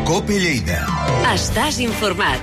COPE Lleida. Estàs informat.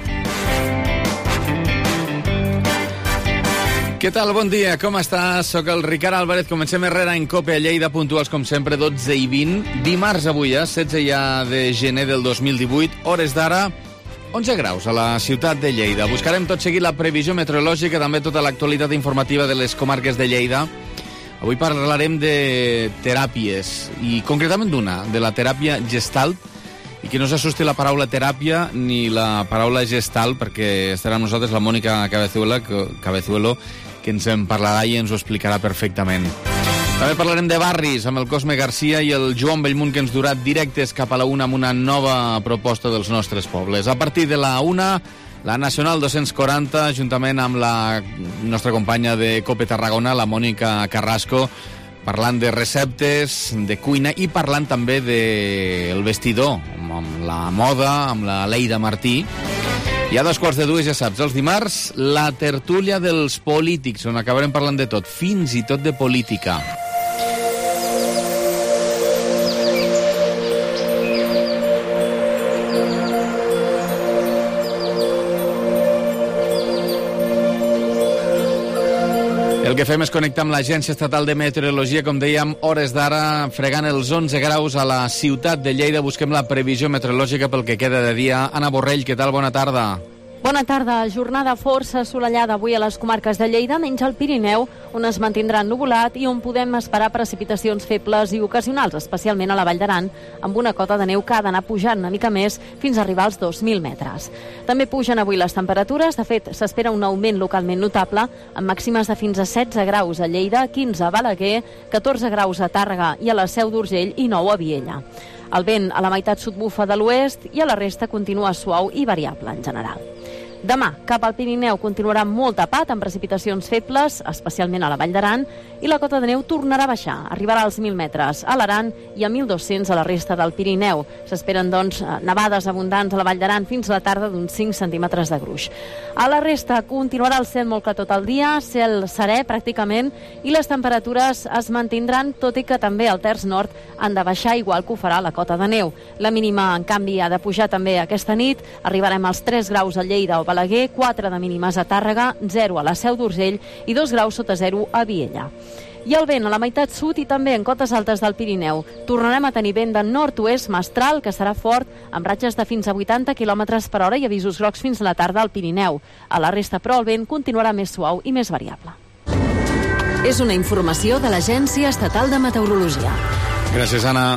Què tal? Bon dia, com estàs? Soc el Ricard Álvarez. Comencem Herrera en COPE a Lleida, puntuals com sempre, 12 i 20. Dimarts avui, 16 ja de gener del 2018, hores d'ara, 11 graus a la ciutat de Lleida. Buscarem tot seguit la previsió meteorològica, també tota l'actualitat informativa de les comarques de Lleida. Avui parlarem de teràpies, i concretament d'una, de la teràpia Gestalt, i que no s'assusti la paraula teràpia ni la paraula Gestalt, perquè estarà amb nosaltres la Mònica Cabezuelo, que ens en parlarà i ens ho explicarà perfectament. També parlarem de barris amb el Cosme Garcia i el Joan Bellmunt, que ens durà directes cap a la 1 amb una nova proposta dels nostres pobles. A partir de la 1, la Nacional 240, juntament amb la nostra companya de COPE Tarragona, la Mònica Carrasco, parlant de receptes, de cuina i parlant també del vestidor, amb la moda, amb la Leida Martí. I a 2:15, ja saps, els dimarts, la tertúlia dels polítics, on acabarem parlant de tot, fins i tot de política. El que fem és connectar amb l'Agència Estatal de Meteorologia, com dèiem, hores d'ara, fregant els 11 graus a la ciutat de Lleida. Busquem la previsió meteorològica pel que queda de dia. Anna Borrell, què tal? Bona tarda. Bona tarda. Jornada força assolellada avui a les comarques de Lleida, menys al Pirineu, on es mantindrà ennuvolat i on podem esperar precipitacions febles i ocasionals, especialment a la Vall d'Aran, amb una cota de neu que ha d'anar pujant una mica més fins a arribar als 2.000 metres. També pugen avui les temperatures. De fet, s'espera un augment localment notable, amb màximes de fins a 16 graus a Lleida, 15 a Balaguer, 14 graus a Tàrrega i a la Seu d'Urgell i 9 a Viella. El vent a la meitat sud bufa de l'oest i a la resta continua suau i variable en general. Demà, cap al Pirineu continuarà molt tapat, amb precipitacions febles, especialment a la Vall d'Aran, i la cota de neu tornarà a baixar. Arribarà als 1.000 metres a l'Aran i a 1.200 a la resta del Pirineu. S'esperen, doncs, nevades abundants a la Vall d'Aran fins a la tarda d'uns 5 centímetres de gruix. A la resta continuarà el cel molt clar tot el dia, cel serè pràcticament, i les temperatures es mantindran, tot i que també al terç nord han de baixar, igual que ho farà la cota de neu. La mínima, en canvi, ha de pujar també aquesta nit. Arribarem als 3 graus a Lleida o Balaguer, 4 de mínimes a Tàrrega, 0 a la Seu d'Urgell i 2 graus sota 0 a Viella. I el vent a la meitat sud i també en cotes altes del Pirineu. Tornarem a tenir vent de nord-oest mestral, que serà fort, amb ratxes de fins a 80 km per hora i avisos grocs fins a la tarda al Pirineu. A la resta, però, el vent continuarà més suau i més variable. És una informació de l'Agència Estatal de Meteorologia. Gràcies, Anna.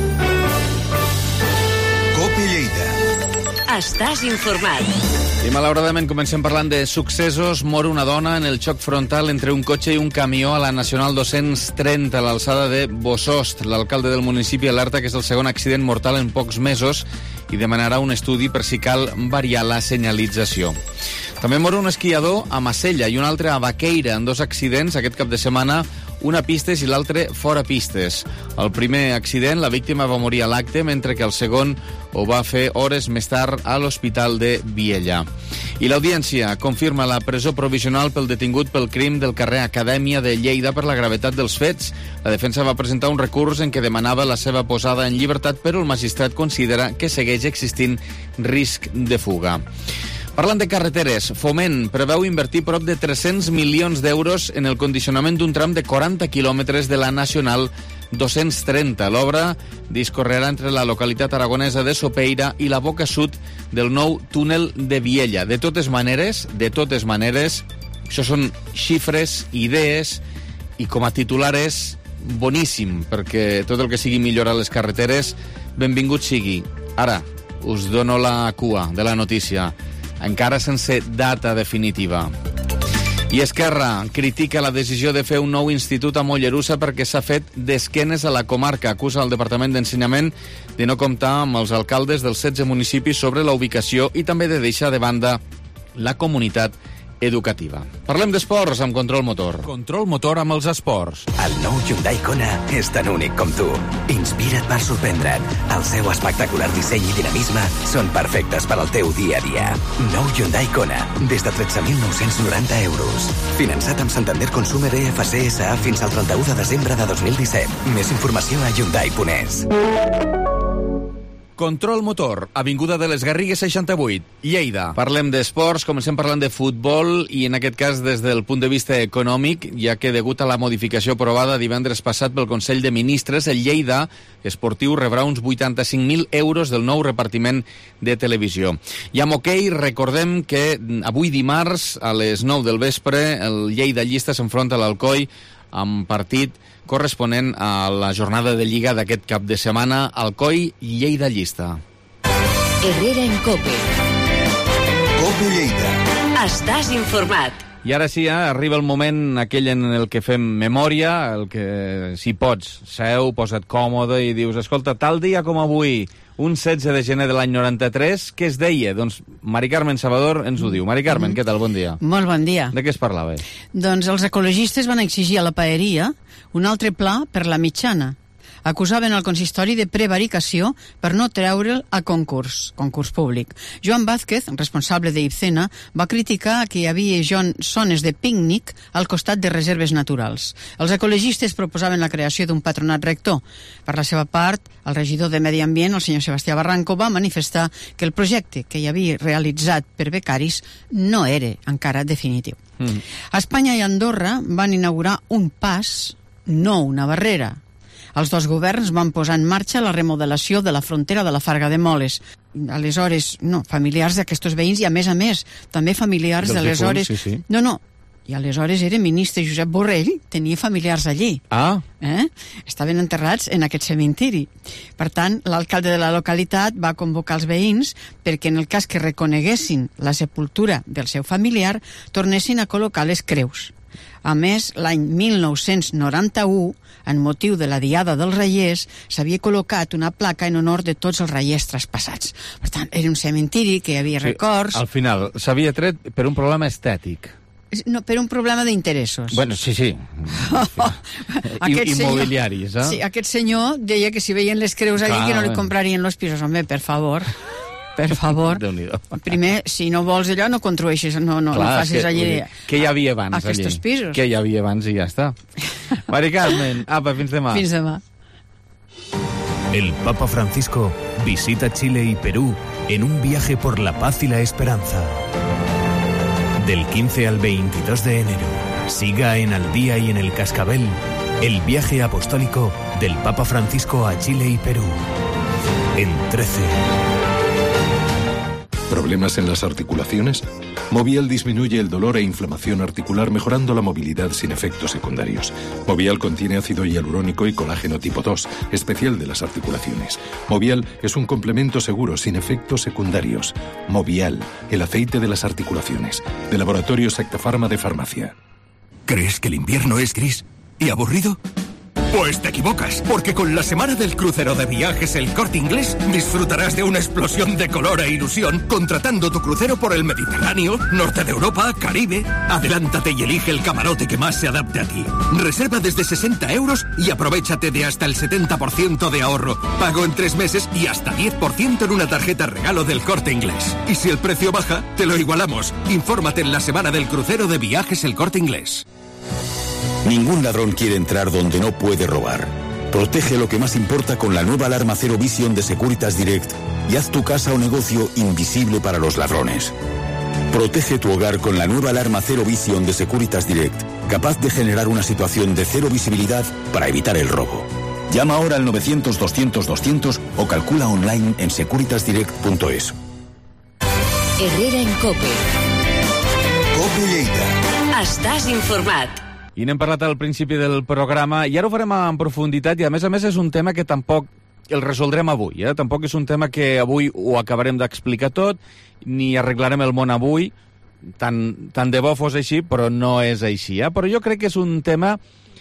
COPE Lleida. Estàs informat. I malauradament comencem parlant de successos. Mor una dona en el xoc frontal entre un cotxe i un camió a la Nacional 230 a l'alçada de Bosost. L'alcalde del municipi alerta que és el segon accident mortal en pocs mesos i demanarà un estudi per si cal variar la senyalització. També mor un esquiador a Macella i un altre a Baqueira en 2 accidents aquest cap de setmana, una a pistes i l'altre fora pistes. El primer accident, la víctima va morir a l'acte, mentre que el segon ho va fer hores més tard a l'Hospital de Viella. I l'Audiència confirma la presó provisional pel detingut pel crim del carrer Acadèmia de Lleida per la gravetat dels fets. La defensa va presentar un recurs en què demanava la seva posada en llibertat, però el magistrat considera que segueix existint risc de fuga. Parlant de carreteres, Foment preveu invertir prop de 300 milions d'euros en el condicionament d'un tram de 40 quilòmetres de la Nacional 230. L'obra discorrerà entre la localitat aragonesa de Sopeira i la boca sud del nou túnel de Viella. De totes maneres, això són xifres, idees, i com a titular és boníssim, perquè tot el que sigui millorar les carreteres, benvingut sigui. Ara, us dono la cua de la notícia, encara sense data definitiva. I Esquerra critica la decisió de fer un nou institut a Mollerussa perquè s'ha fet d'esquenes a la comarca. Acusa el Departament d'Ensenyament de no comptar amb els alcaldes dels 16 municipis sobre la ubicació i també de deixar de banda la comunitat educativa. Parlem d'esports amb Control Motor. Control Motor amb els esports. El nou Hyundai Kona és tan únic com tu. Inspira't per sorprendre't. El seu espectacular disseny i dinamisme són perfectes per al teu dia a dia. Nou Hyundai Kona, des de 13.990 euros. Finançat amb Santander Consumer EFC SA fins al 31 de desembre de 2017. Més informació a Hyundai.es. Control Motor, Avinguda de les Garrigues 68, Lleida. Parlem d'esports, comencem parlant de futbol i en aquest cas des del punt de vista econòmic, ja que degut a la modificació aprovada divendres passat pel Consell de Ministres, el Lleida Esportiu rebrà uns 85.000 euros del nou repartiment de televisió. I amb hoquei, recordem que avui dimarts a les 9 del vespre el Lleida Llista s'enfronta a l'Alcoi amb partit corresponent a la jornada de Lliga d'aquest cap de setmana, Alcoi i Lleida Llista. Herrera en COPE. COPE Lleida. Estàs informat. I ara sí, arriba el moment aquell en el que fem memòria, el que, si pots, seu, posa't còmode i dius, escolta, tal dia com avui, un 16 de gener de l'any 93, què es deia? Doncs Mari Carmen Salvador ens ho diu. Mari Carmen, què tal? Bon dia. Molt bon dia. De què es parlava? Doncs els ecologistes van exigir a la paeria un altre pla per la mitjana. Acusaven el consistori de prevaricació per no treure'l a concurs públic. Joan Vázquez, responsable d'Ibcena, va criticar que hi havia zones de pícnic al costat de reserves naturals. Els ecologistes proposaven la creació d'un patronat rector. Per la seva part, el regidor de Medi Ambient, el senyor Sebastià Barranco, va manifestar que el projecte que hi havia realitzat per becaris no era encara definitiu. A Espanya i Andorra van inaugurar un pas, no una barrera. Els dos governs van posar en marxa la remodelació de la frontera de la Farga de Moles. Aleshores, familiars d'aquests veïns i, a més, també familiars d'aleshores... Sí. No. I aleshores era ministre Josep Borrell, tenia familiars allí. Estaven enterrats en aquest cementiri. Per tant, l'alcalde de la localitat va convocar els veïns perquè en el cas que reconeguessin la sepultura del seu familiar, tornessin a col·locar les creus. A més, l'any 1991, en motiu de la Diada dels Reyers, s'havia col·locat una placa en honor de tots els reiers traspassats. Per tant, era un cementiri que hi havia records... Al final, s'havia tret per un problema estètic. No, per un problema d'interessos. Bueno, sí. Immobiliaris, eh? Sí, aquest senyor deia que si veien les creus allí que no li comprarien els pisos. Home, per favor... Primer, si no vols allò, no construeixis, no facis allí... Què hi havia abans allí? Aquests pisos. Què hi havia abans i ja està. Mari Carmen, apa, fins demà. Fins demà. El Papa Francisco visita Chile y Perú en un viaje por la paz y la esperanza. Del 15 al 22 de enero, siga en Al Día y en El Cascabel el viaje apostólico del Papa Francisco a Chile y Perú. En 13... ¿Problemas en las articulaciones? Movial disminuye el dolor e inflamación articular mejorando la movilidad sin efectos secundarios. Movial contiene ácido hialurónico y colágeno tipo 2, especial de las articulaciones. Movial es un complemento seguro sin efectos secundarios. Movial, el aceite de las articulaciones. De Laboratorio Sectafarma de Farmacia. ¿Crees que el invierno es gris y aburrido? Pues te equivocas, porque con la semana del crucero de viajes El Corte Inglés disfrutarás de una explosión de color e ilusión contratando tu crucero por el Mediterráneo, norte de Europa, Caribe. Adelántate y elige el camarote que más se adapte a ti. Reserva desde 60 euros y aprovechate de hasta el 70% de ahorro. Pago en 3 meses y hasta 10% en una tarjeta regalo del Corte Inglés. Y si el precio baja, te lo igualamos. Infórmate en la semana del crucero de viajes El Corte Inglés. Ningún ladrón quiere entrar donde no puede robar. Protege lo que más importa con la nueva alarma Zero Vision de Securitas Direct y haz tu casa o negocio invisible para los ladrones. Protege tu hogar con la nueva alarma Zero Vision de Securitas Direct, capaz de generar una situación de cero visibilidad para evitar el robo. Llama ahora al 900-200-200 o calcula online en securitasdirect.es. Herrera en COPE. COPE Lleida. Estàs informat. I n'hem parlat al principi del programa, i ara ho farem en profunditat, i a més és un tema que tampoc el resoldrem avui, Tampoc és un tema que avui ho acabarem d'explicar tot, ni arreglarem el món avui, tant de bo fos així, però no és així, Però jo crec que és un tema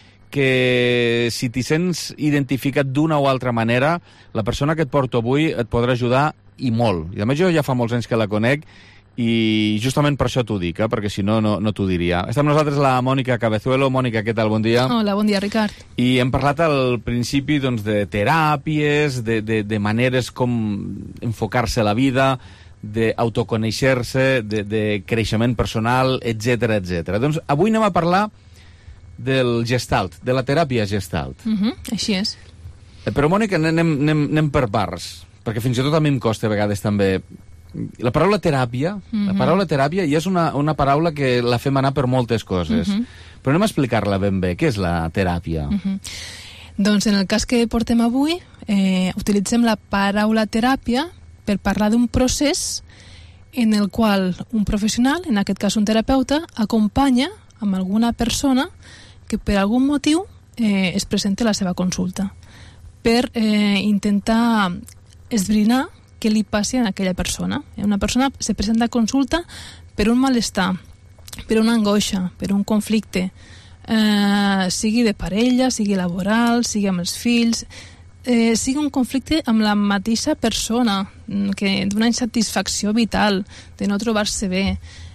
que, si t'hi sents identificat d'una o altra manera, la persona que et porto avui et podrà ajudar i molt. I a més jo ja fa molts anys que la conec, i justament per això t'ho dic, perquè si no, no t'ho diria. Està amb nosaltres la Mònica Cabezuelo. Mònica, què tal? Bon dia. Hola, bon dia, Ricard. I hem parlat al principi de teràpies, de maneres com enfocar-se a la vida, d'autoconèixer-se, de creixement personal, etc. Doncs avui anem a parlar del Gestalt, de la teràpia Gestalt. Així és. Però, Mònica, anem per parts. perquè fins i tot a mi em costa a vegades també. La paraula teràpia, ja és una paraula que la fem anar per moltes coses. Però anem a explicar-la ben bé. Què és la teràpia? Doncs en el cas que portem avui, utilitzem la paraula teràpia per parlar d'un procés en el qual un professional, en aquest cas un terapeuta, acompanya amb alguna persona que per algun motiu es presenta a la seva consulta per intentar esbrinar què li passi a aquella persona. Una persona se presenta a consulta per un malestar, per una angoixa, per un conflicte, sigui de parella, sigui laboral, sigui amb els fills, sigui un conflicte amb la mateixa persona, d'una insatisfacció vital, de no trobar-se bé.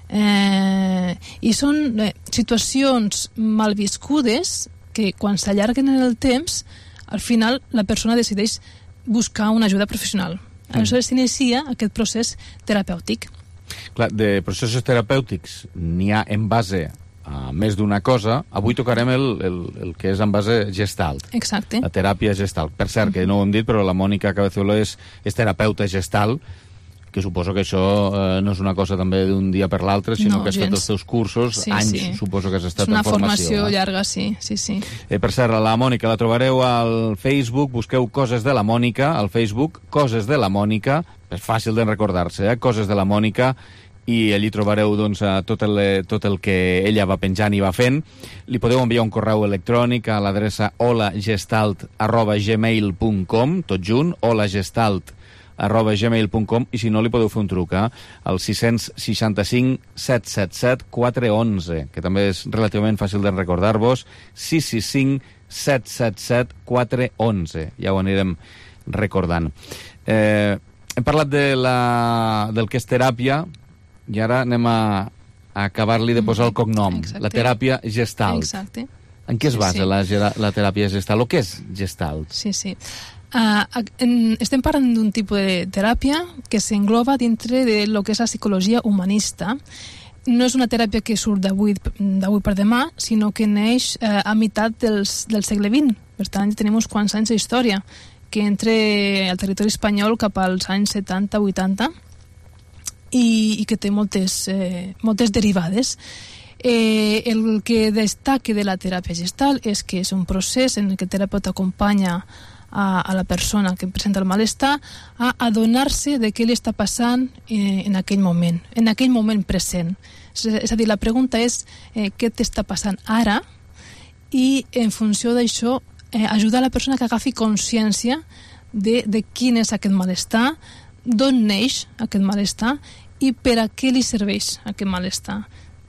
I són situacions malviscudes que quan s'allarguen en el temps, al final la persona decideix buscar una ajuda professional. Aleshores s'inicia aquest procés terapèutic. Clar, de processos terapèutics n'hi ha en base a més d'una cosa. Avui tocarem el que és en base gestalt. Exacte. La teràpia gestalt. Per cert, que no ho hem dit, però la Mònica Cabezolo és terapeuta gestalt, que suposo que això no és una cosa també d'un dia per l'altre, sinó que has fet els teus cursos, anys, suposo que has estat en formació. És una formació llarga, sí. Per cert, la Mònica la trobareu al Facebook, busqueu Coses de la Mònica, al Facebook, Coses de la Mònica, és fàcil de recordar-se, Coses de la Mònica, i allí trobareu doncs, tot el que ella va penjant i va fent. Li podeu enviar un correu electrònic a l'adreça holagestalt@gmail.com, tot junt, holagestalt@gmail.com, i si no li podeu fer un truc al 665 777 411, que també és relativament fàcil de recordar-vos, 665 777 411, ja ho anirem recordant. Hem parlat del que és teràpia, i ara anem a acabar-li de posar el cognom. Exacte. La teràpia gestalt. Exacte. En què es basa la teràpia gestalt? O què és gestalt? Sí. Estem parlant d'un tipus de teràpia que s'engloba dintre de lo que és la psicologia humanista. No és una teràpia que surt d'avui per demà, sinó que neix a meitat del segle XX. Per tant, tenim uns quants anys d'història, que entre al territori espanyol cap als anys 70-80, i que té moltes derivades. El que destaca de la teràpia gestalt és que és un procés en què el terapeuta acompanya a la persona que presenta el malestar a adonar-se de què li està passant en aquell moment present. És a dir, la pregunta és què t'està passant ara, i en funció d'això ajudar la persona que agafi consciència de quin és aquest malestar, d'on neix aquest malestar i per a què li serveix aquest malestar.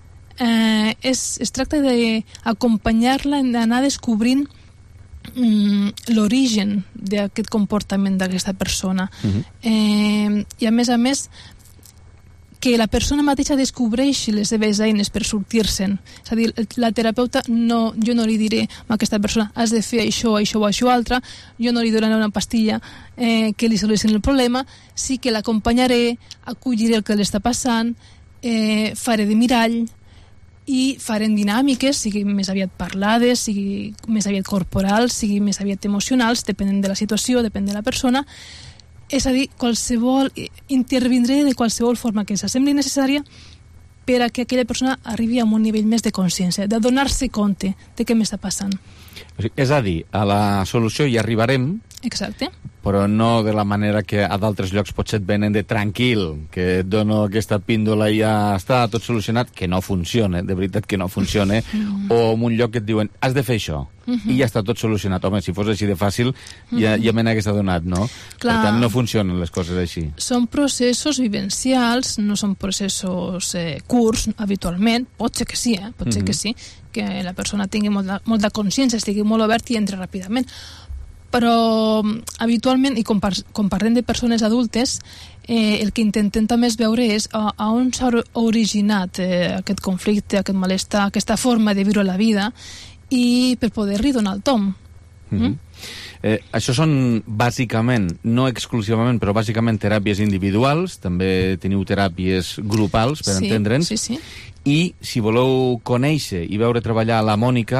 Es tracta d'acompanyar-la, d'anar descobrint l'origen d'aquest comportament d'aquesta persona. I a més que la persona mateixa descobreixi les seves eines per sortir-se'n. És a dir, la terapeuta jo no li diré a aquesta persona has de fer això o això altre, jo no li donaré una pastilla que li solucioni el problema, sí que l'acompanyaré, acolliré el que li està passant, faré de mirall i farem dinàmiques, sigui més aviat parlades, sigui més aviat corporals, sigui més aviat emocionals, depenent de la situació, depèn de la persona. És a dir, intervindré de qualsevol forma que s'assembli necessària per a que aquella persona arribi a un nivell més de consciència, de donar-se compte de què m'està passant. És a dir, a la solució hi arribarem, exacte, però no de la manera que a d'altres llocs potser et venen de tranquil, que et dono aquesta píndola i ja està tot solucionat, que no funciona, de veritat que no funciona, o en un lloc que et diuen has de fer això, i ja està tot solucionat. Home, si fos així de fàcil, ja me n'hagués adonat, no? Clar. Per tant, no funcionen les coses així. Són processos vivencials, no són processos curts, habitualment. Pot ser que sí, pot ser que sí, que la persona tingui molta consciència, estigui molt obert i entri ràpidament. Però habitualment, i quan parlem de persones adultes, el que intentem també és veure és a on s'ha originat aquest conflicte, aquest malestar, aquesta forma de viure la vida, i per poder-li donar el tom. Això són bàsicament, no exclusivament, però bàsicament teràpies individuals, també teniu teràpies grupals, per entendre'ns, sí. I si voleu conèixer i veure treballar la Mònica,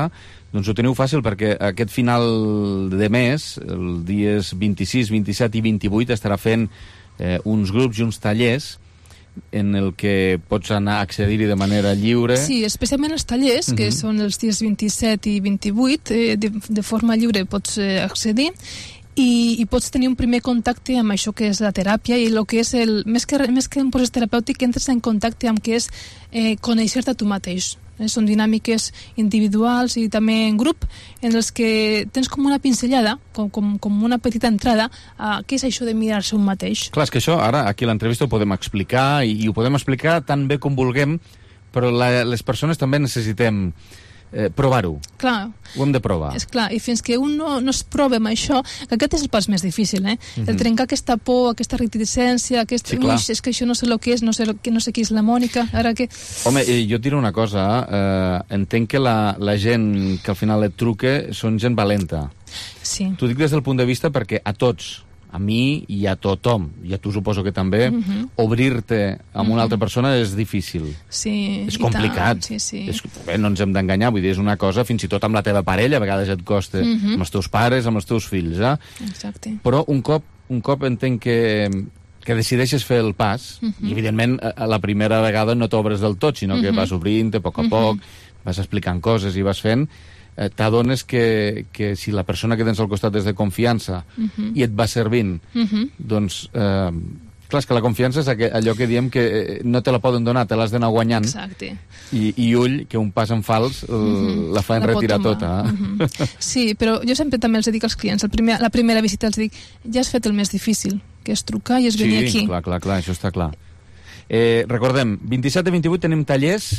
Doncs ho teniu fàcil perquè aquest final de mes, els dies 26, 27 i 28, estarà fent uns grups i uns tallers en el que pots anar a accedir-hi de manera lliure. Sí, especialment els tallers, que són els dies 27 i 28, de forma lliure pots accedir i pots tenir un primer contacte amb això que és la teràpia i el que és més que un procés terapèutic, entres en contacte amb què és conèixer-te a tu mateix. Són dinàmiques individuals i també en grup en els que tens com una pinzellada, com una petita entrada a què és això de mirar-se un mateix. Clar, és que això ara aquí a l'entrevista ho podem explicar i ho podem explicar tan bé com vulguem, però les persones també necessitem provar-ho. Clar. Ho hem de provar. És clar, i fins que un no es prova amb això, que aquest és el pas més difícil, el trencar aquesta por, aquesta reticència, Sí, clar. És que això no sé el que és, no sé qui és la Mònica, ara que... Home, jo et diré una cosa, entenc que la gent que al final et truca són gent valenta. Sí. T'ho dic des del punt de vista perquè a tots, a mi i a tothom, i a tu suposo que també, obrir-te amb una altra persona és difícil. Sí, és complicat. Sí. Bé, no ens hem d'enganyar, vull dir, és una cosa, fins i tot amb la teva parella, a vegades et costa, amb els teus pares, amb els teus fills, Exacte. Però un cop entenc que decideixes fer el pas, i evidentment a la primera vegada no t'obres del tot, sinó que vas obrint-te a poc a poc, vas explicant coses i vas fent, t'adones que si la persona que tens al costat és de confiança i et va servint, doncs clar, és que la confiança és allò que diem que no te la poden donar, te l'has d'anar guanyant. Exacte. I ull, que un pas en fals la fa enretirar tota. Sí, però jo sempre també els dic als clients, la primera visita els dic, ja has fet el més difícil, que és trucar i és venir aquí. Sí, clar, això està clar. Recordem, 27 i 28 tenim tallers.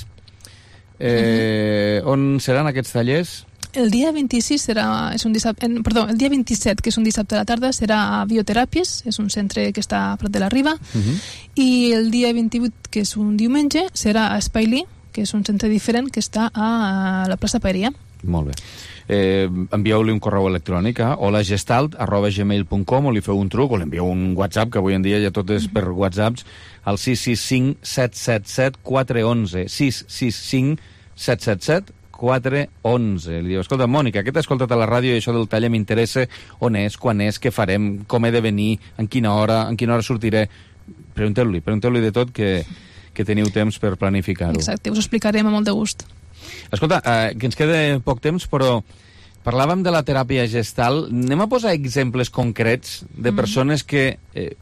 On seran aquests tallers? El dia 26 és un dissabte, el dia 27, que és un dissabte a la tarda, serà a Bioteràpies, és un centre que està a prop de la Riba, i el dia 28, que és un diumenge, serà a Espailí, que és un centre diferent que està a la plaça Paeria. Molt bé. Envieu-li un correu electrònic a holagestalt@gmail.com o li feu un truc o li envieu un WhatsApp, que avui en dia ja tot és per WhatsApps, al 665 777 411 665 777 411. Li diu, escolta, Mònica, que t'he escoltat a la ràdio i això del taller m'interessa, on és, quan és, què farem, com he de venir, en quina hora sortiré. Pregunteu-li de tot, que teniu temps per planificar-ho. Exacte, us ho explicarem amb molt de gust. Escolta, que ens queda poc temps, però parlàvem de la teràpia gestal. Anem a posar exemples concrets de persones que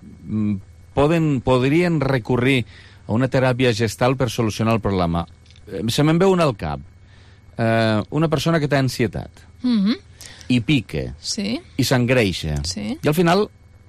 podrien recurrir a una teràpia gestal per solucionar el problema. Se me'n veu una al cap. Una persona que té ansietat i pica i s'engreixa i al final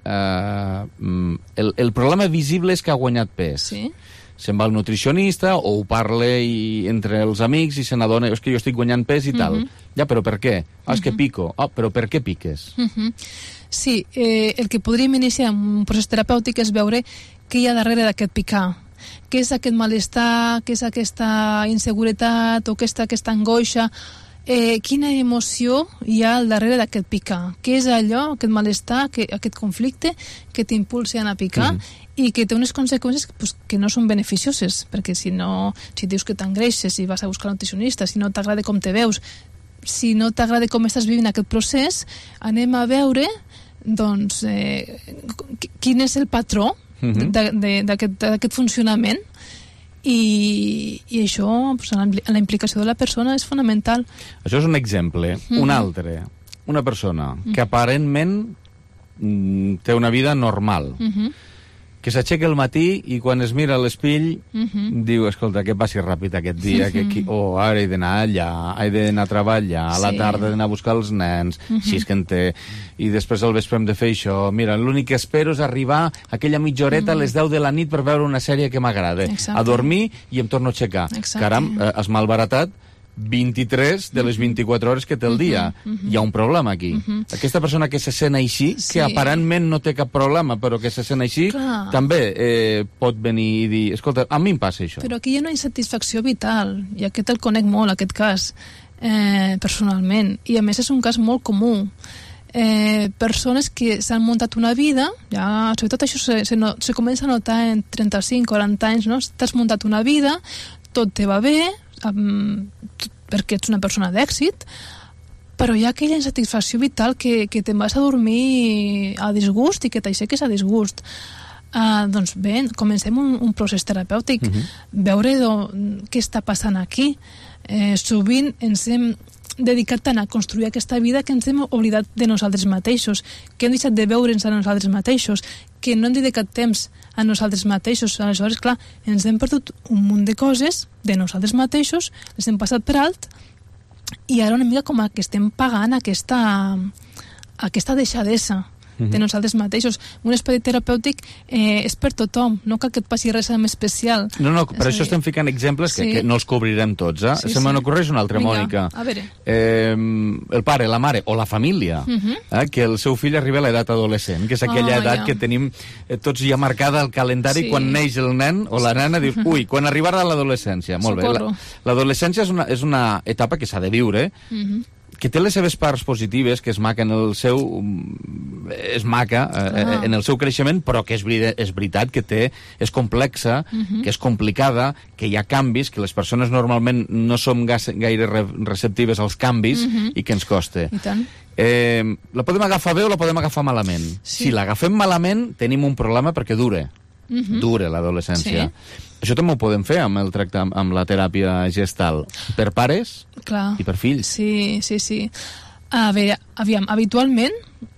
el problema visible és que ha guanyat pes. Se'n va al nutricionista o ho parla entre els amics i se n'adona, és que jo estic guanyant pes i tal. Ja, però per què? És que pico. Però per què piques? Sí, el que podríem iniciar en un procés terapèutic és veure què hi ha darrere d'aquest picar. Què és aquest malestar, què és aquesta inseguretat o què és aquesta angoixa, quina emoció hi ha al darrere d'aquest picar, què és allò, aquest malestar, aquest conflicte que t'impulsa a anar a picar i que té unes conseqüències que no són beneficioses, perquè si dius que t'engreixes i vas a buscar un nutricionista, si no t'agrada com te veus, si no t'agrada com estàs vivint aquest procés, anem a veure doncs quin és el patró d'aquest funcionament i això, la implicació de la persona és fonamental. Això és un exemple. Un altre, una persona que aparentment té una vida normal, que s'aixeca al matí i quan es mira a l'espill diu, escolta, que passi ràpid aquest dia, ara he d'anar allà, he d'anar a treballar, a la tarda he d'anar a buscar els nens, si és que en té, i després al vespre hem de fer això. Mira, l'únic que espero és arribar aquella mitja horeta a les 10 de la nit per veure una sèrie que m'agrada, a dormir i em torno a aixecar. Caram, has malbaratat 23 de les 24 hores que té el dia. Hi ha un problema aquí. Aquesta persona que se sent així, que aparentment no té cap problema, però que se sent així, també pot venir i dir, escolta, a mi em passa això. Però aquí hi ha una insatisfacció vital, i aquest el conec molt, aquest cas, personalment, i a més és un cas molt comú. Persones que s'han muntat una vida, ja, sobretot això se comença a notar en 35-40 anys, no? T'has muntat una vida, tot te va bé, perquè ets una persona d'èxit, però hi ha aquella insatisfacció vital que te'n vas a dormir a disgust i que t'aixeques a disgust. Doncs bé, comencem un procés terapèutic, veure què està passant aquí. Sovint ens hem dedicat tant a construir aquesta vida que ens hem oblidat de nosaltres mateixos, que hem deixat de veure'ns a nosaltres mateixos, que no hem dedicat temps a nosaltres mateixos. Aleshores, clar, ens hem perdut un munt de coses de nosaltres mateixos, les hem passat per alt, i ara una mica com que estem pagant aquesta deixadesa de nosaltres mateixos. Un espai terapèutic és per tothom, no cal que et passi res amb especial. No, per això estem ficant exemples que no els cobrirem tots. Se me n'ocorreix una altra, Mònica. A veure. El pare, la mare o la família, que el seu fill arriba a l'edat adolescent, que és aquella edat que tenim tots ja marcada al calendari quan neix el nen o la nena, dius, ui, quan arribarà l'adolescència. Molt bé. L'adolescència és una etapa que s'ha de viure, que té les seves parts positives, que és maca en el seu creixement, però que és veritat que és complexa, que és complicada, que hi ha canvis, que les persones normalment no som gaire receptives als canvis i que ens costa. I tant. La podem agafar bé o la podem agafar malament? Si l'agafem malament, tenim un problema perquè dura l'adolescència. Això també ho podem fer amb la teràpia gestal, per pares i per fills. Sí. A veure, habitualment,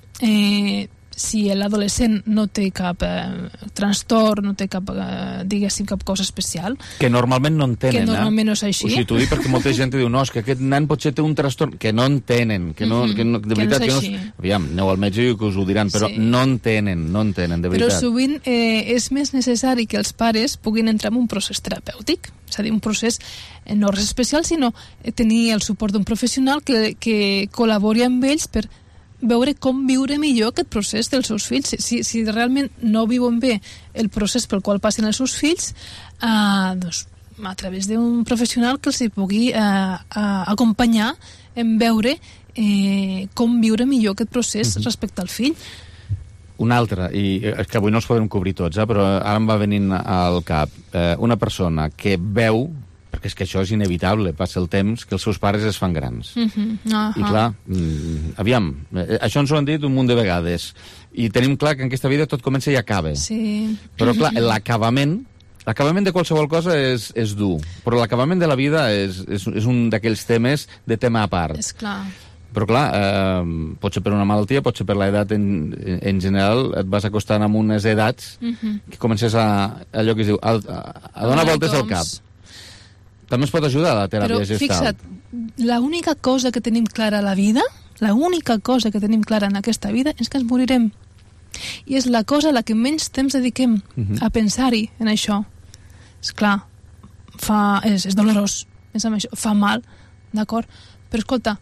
si l'adolescent no té cap trastorn, no té cap, diguéssim, cap cosa especial... Que normalment no en tenen, que normalment no és així. O sigui, t'ho dic perquè molta gent diu, no, és que aquest nen potser té un trastorn, que no en tenen, de veritat, que no és així. Aviam, aneu al metge i que us ho diran, però no en tenen, de veritat. Però sovint és més necessari que els pares puguin entrar en un procés terapèutic, és a dir, un procés no res especial, sinó tenir el suport d'un professional que col·labori amb ells per veure com viure millor aquest procés dels seus fills. Si realment no viuen bé el procés pel qual passen els seus fills, doncs a través d'un professional que els pugui acompanyar en veure com viure millor aquest procés respecte al fill. Una altra, i és que avui no els podem cobrir tots, però ara em va venint al cap una persona que veu, perquè és que això és inevitable, passa el temps, que els seus pares es fan grans. I clar, aviam, això ens ho han dit un munt de vegades, i tenim clar que en aquesta vida tot comença i acaba. Però clar, l'acabament de qualsevol cosa és dur, però l'acabament de la vida és un d'aquells temes de tema a part. És clar. Però clar, pot ser per una malaltia, pot ser per l'edat en general, et vas acostant amb unes edats que comences allò que es diu, a donar voltes al cap. També es pot ajudar la teràpia gestal. Però fixa't, l'única cosa que tenim clara a la vida, l'única cosa que tenim clara en aquesta vida és que ens morirem. I és la cosa a la que menys temps dediquem a pensar-hi en això. És clar, és dolorós, fa mal, d'acord? Però escolta,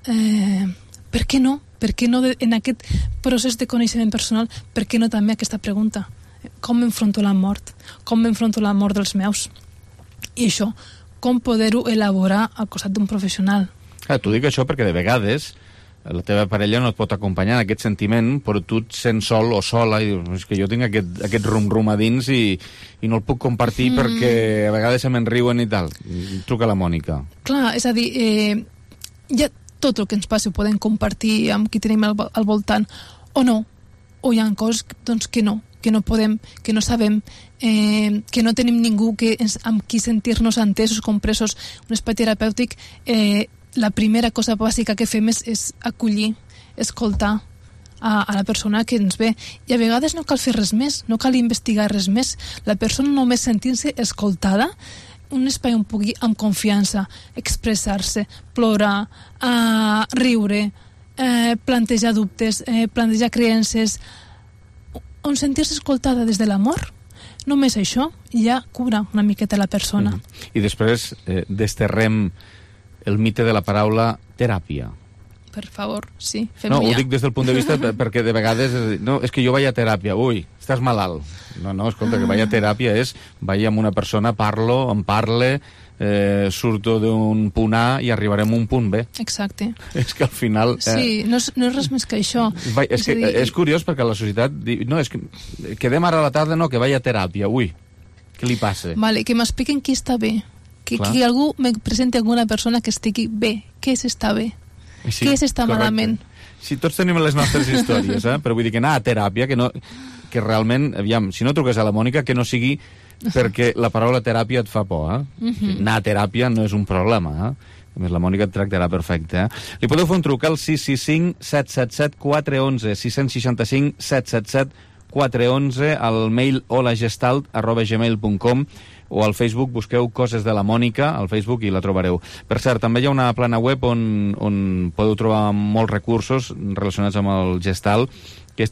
per què no? Per què no en aquest procés de coneixement personal, per què no també aquesta pregunta? Com m'enfronto a la mort? Com m'enfronto a la mort dels meus? I això, com poder-ho elaborar al costat d'un professional? T'ho dic això perquè de vegades la teva parella no et pot acompanyar en aquest sentiment, però tu et sents sol o sola i dius, és que jo tinc aquest rum-rum a dins i no el puc compartir perquè a vegades se me'n riuen i tal. Truca a la Mònica. Clar, és a dir, ja tot el que ens passi ho podem compartir amb qui tenim al voltant o no, o hi ha coses doncs, que no podem, que no sabem, que no tenim ningú amb qui sentir-nos entesos, compresos. Un espai terapèutic, la primera cosa bàsica que fem és acollir, escoltar a la persona que ens ve. I a vegades no cal fer res més, no cal investigar res més. La persona només sentint-se escoltada, un espai on pugui amb confiança expressar-se, plorar, riure, plantejar dubtes, plantejar creences, on sentir-se escoltada des de l'amor. Només això ja cura una miqueta la persona. I després desterrem el mite de la paraula teràpia. Per favor, sí, fem-ho ja. No, ho dic des del punt de vista perquè de vegades no, és que jo vaig a teràpia, ui, estàs malalt. No, escolta, que vaig a teràpia és vaig amb una persona, parlo, em parle, surto d'un punt A i arribarem a un punt B. Exacte. És que al final... Sí, no és res més que això. És curiós perquè la societat diu, no, és que quedem ara a la tarda, no, que vaig a teràpia, ui, què li passa? Vale, que m'expliquen qui està bé. Que algú me presenti alguna persona que estigui bé. Què és estar bé? Sí, què s'està malament? Sí, tots tenim les nostres històries, però vull dir que anar a teràpia, que realment, aviam, si no truques a la Mònica, que no sigui perquè la paraula teràpia et fa por, Anar a teràpia no és un problema, A més, la Mònica et tractarà perfecte, Li podeu fer un truc al 665-777-411, 665-777-411, al mail holagestalt@gmail.com, o al Facebook busqueu Coses de la Mònica, al Facebook, i la trobareu. Per cert, també hi ha una plana web on podeu trobar molts recursos relacionats amb el Gestalt, que és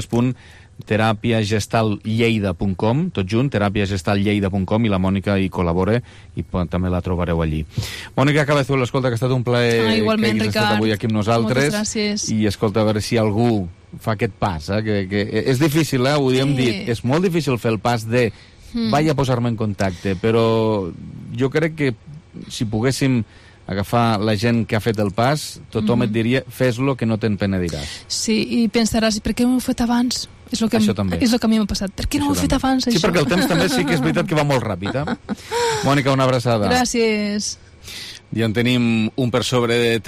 www.terapiagestaltlleida.com, tot junt, terapiagestaltlleida.com, i la Mònica hi col·labora i també la trobareu allí. Mònica Cabezul, escolta, que ha estat un plaer igualment, que hagis estat avui aquí amb nosaltres. Moltes gràcies. I escolta, a veure si algú fa aquest pas, que és difícil, ho hem dit, és molt difícil fer el pas de vaig a posar-me en contacte, però jo crec que si poguéssim agafar la gent que ha fet el pas, tothom et diria, fes-lo, que no te'n penediràs. Sí, i pensaràs, per què no ho he fet abans? És el que a mi m'ha passat. Per què no ho he fet abans, això? Sí, perquè el temps també sí que és veritat que va molt ràpid. Mònica, una abraçada. Gràcies. Ja en tenim un per sobre de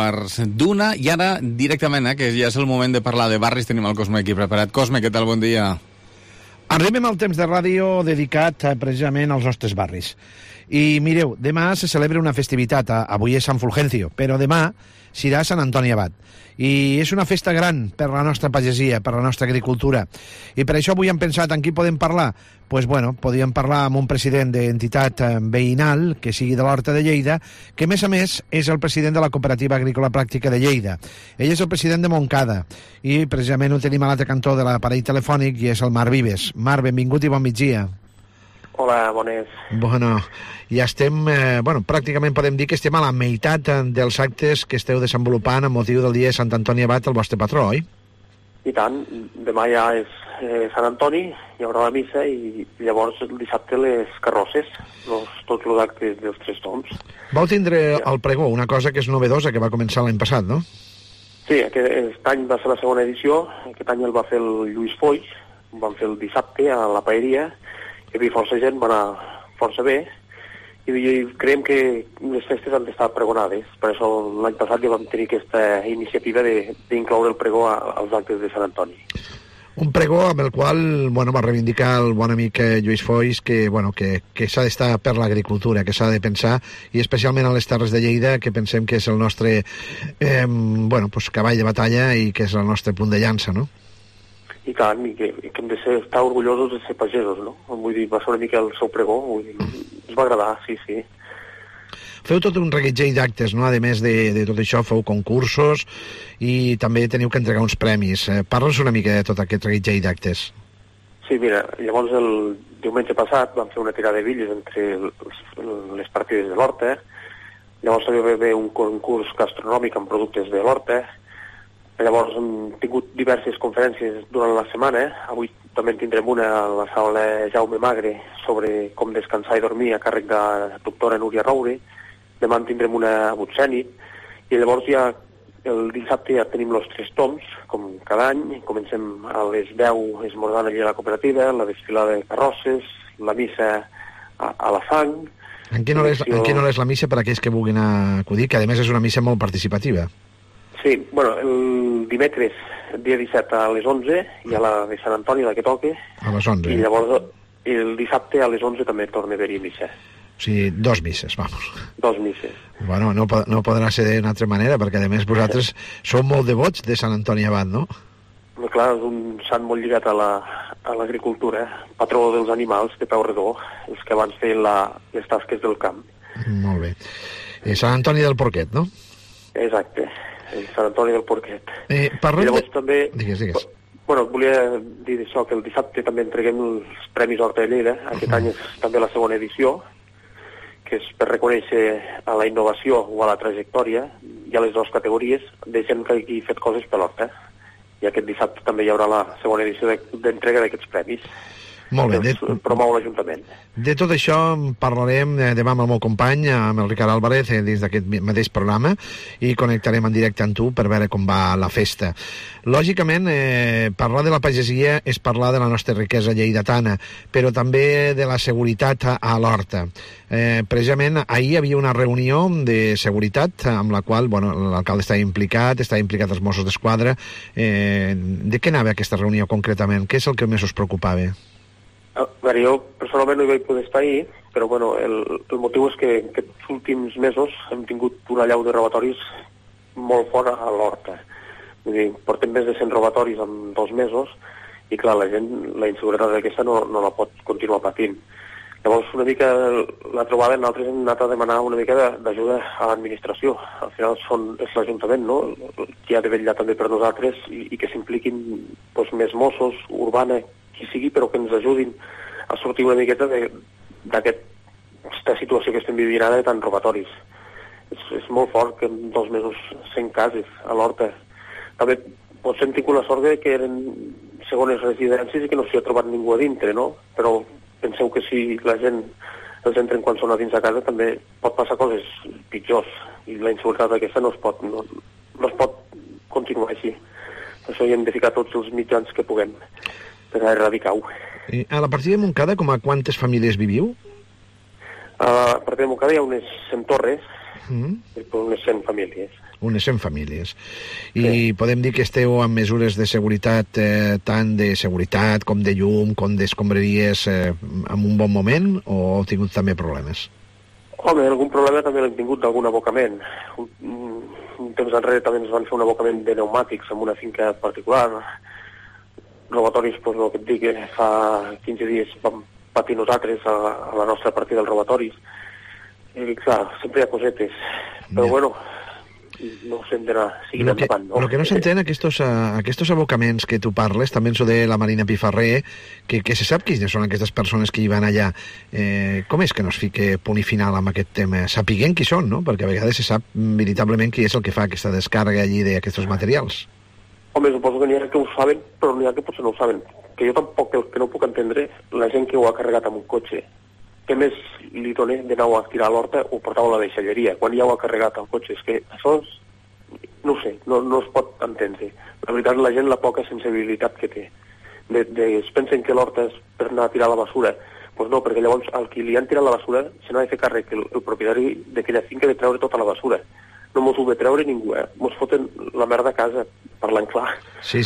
3:15, i ara, directament, que ja és el moment de parlar de barris, tenim el Cosme aquí preparat. Cosme, què tal? Bon dia. Arribem al temps de ràdio dedicat precisament als nostres barris. I mireu, demà se celebra una festivitat, avui és Sant Fulgencio, però demà serà Sant Antoni Abat. I és una festa gran per la nostra pagesia, per la nostra agricultura. I per això avui hem pensat en qui podem parlar. Pues bueno, podíem parlar amb un president d'entitat veïnal, que sigui de l'Horta de Lleida, que a més és el president de la Cooperativa Agrícola Pràctica de Lleida. Ell és el president de Montcada, i precisament ho tenim a l'altre cantó de l'aparell telefònic, i és el Marc Vives. Marc, benvingut i bon migdia. Hola, bones. Bueno, ja estem, pràcticament podem dir que estem a la meitat dels actes que esteu desenvolupant amb motiu del dia de Sant Antoni Abat, el vostre patró, oi? I tant, demà ja és Sant Antoni, hi haurà la missa, i llavors el dissabte les carrosses, tots els actes dels 3 toms. Vau tindre el pregó, una cosa que és novedosa, que va començar l'any passat, no? Sí, aquest any va ser la segona edició, aquest any el va fer el Lluís Foix, ho van fer el dissabte a la paeria, hi havia força gent, va anar força bé, i creiem que les festes han d'estar pregonades. Per això l'any passat ja vam tenir aquesta iniciativa d'incloure el pregó als actes de Sant Antoni. Un pregó amb el qual va reivindicar el bon amic Lluís Foix que s'ha d'estar per l'agricultura, que s'ha de pensar, i especialment a les Terres de Lleida, que pensem que és el nostre cavall de batalla i que és el nostre punt de llança, no? I tant, i que hem de estar orgullosos de ser pagesos, no? Vull dir, va ser una mica el seu pregó, ens va agradar, sí. Feu tot un reguitzell d'actes, no? A més de tot això, feu concursos i també teniu que entregar uns premis. Parla'ns una mica de tot aquest reguitzell d'actes. Sí, mira, llavors el diumenge passat vam fer una tirada de billes entre les partides de l'Horta, llavors també va haver un concurs gastronòmic amb productes de l'Horta. Llavors hem tingut diverses conferències durant la setmana. Avui també en tindrem una a la sala Jaume Magre sobre com descansar i dormir a càrrec de la doctora Núria Roure. Demà en tindrem una a Butsènit. I llavors ja el dissabte ja tenim els 3 toms, com cada any. Comencem a les 10 esmorzant allà a la cooperativa, la desfilada de carrosses, la missa a la Fang. En quina hora és la missa per a aquells que vulguin acudir? Que a més és una missa molt participativa. Sí, el dimecres, dia 17 a les 11, i a la de Sant Antoni, la que toque. A les 11. I llavors el dissabte a les 11 també torna a haver-hi missa. O sigui, 2 misses, vamos. 2 misses. Bueno, no podrà ser d'una altra manera, perquè a més vosaltres sou molt devots de Sant Antoni Abat, no? Clar, és un sant molt lligat a l'agricultura, patró dels animals de peu redó, els que abans feien les tasques del camp. Molt bé. Sant Antoni del Porquet, no? Exacte. Sant Antoni del Porquet. Llavors també... Digues. Volia dir això, que el dissabte també entreguem els Premis Horta de Lleida. Aquest any és també la segona edició, que és per reconèixer a la innovació o a la trajectòria, hi ha les 2 categories, de gent que hagi fet coses per l'horta. I aquest dissabte també hi haurà la segona edició d'entrega d'aquests premis. Molt bé. Promou l'Ajuntament. De tot això en parlarem demà amb el meu company, amb el Ricard Álvarez, dins d'aquest mateix programa, i connectarem en directe amb tu per veure com va la festa. Lògicament, parlar de la pagesia és parlar de la nostra riquesa lleidatana, però també de la seguretat a l'horta. Precisament, ahir hi havia una reunió de seguretat amb la qual l'alcalde estava implicat els Mossos d'Esquadra. De què anava aquesta reunió concretament? Què és el que més us preocupava? A veure, jo personalment no hi vaig poder estar ahir, però el motiu és que aquests últims mesos hem tingut una allau de robatoris molt fora a l'horta. Vull dir, portem més de 100 robatoris en 2 mesos i clar, la gent, la inseguretat d'aquesta no la pot continuar patint. Llavors, una mica la trobada, nosaltres hem anat a demanar una mica d'ajuda a l'administració. Al final és l'Ajuntament, no?, qui ha de vetllar també per nosaltres i que s'impliquin més Mossos, Urbana, qui sigui, però que ens ajudin a sortir una miqueta d'aquesta situació que estem vivint ara de tants robatoris. És molt fort que en 2 mesos 100 cases a l'horta. També potser hem tingut la sort que eren segones residències i que no s'hi ha trobat ningú a dintre, no? Però penseu que si la gent els entren quan són a dins de casa també pot passar coses pitjors i la inseguretat aquesta no es pot continuar així. Per això hi hem de ficar tots els mitjans que puguem per erradicar-ho. A la partida de Montcada, com a quantes famílies viviu? A la partida de Montcada hi ha unes 100 torres, unes 100 famílies. Unes 100 famílies. I podem dir que esteu amb mesures de seguretat, tant de seguretat com de llum, com d'escombraries, en un bon moment, o heu tingut també problemes? Home, algun problema també l'hem tingut d'algun abocament. Un temps enrere també ens van fer un abocament de pneumàtics en una finca particular. Robatoris, el que et dic, fa 15 dies vam patir nosaltres a la nostra partida dels robatoris. I clar, sempre hi ha cosetes. Però bueno, no s'hem d'anar seguint endavant, no? El que no s'entén, aquests abocaments que tu parles, també en de la Marina Pifarré, que se sap quines són aquestes persones que hi van allà. Com és que no es fica punt i final amb aquest tema? Sapiguem qui són, no? Perquè a vegades se sap veritablement qui és el que fa aquesta descàrrega allí d'aquests materials. Home, suposo que n'hi ha que ho saben, però n'hi ha que potser no ho saben. Que jo tampoc, el que no puc entendre, la gent que ho ha carregat amb un cotxe, què més li dona d'anar-ho a tirar a l'horta o portar-ho a la deixalleria, quan ja ho ha carregat al cotxe? És que això és, no ho sé, no es pot entendre. La veritat, la gent, la poca sensibilitat que té. Es pensen que l'horta és per anar a tirar la basura. Doncs no, perquè llavors al qui li han tirat la basura se n'ha de fer càrrec el propietari d'aquella finca de treure tota la basura. No mos ho ve treure ningú, mos foten la merda a casa, parlant clar. Sí.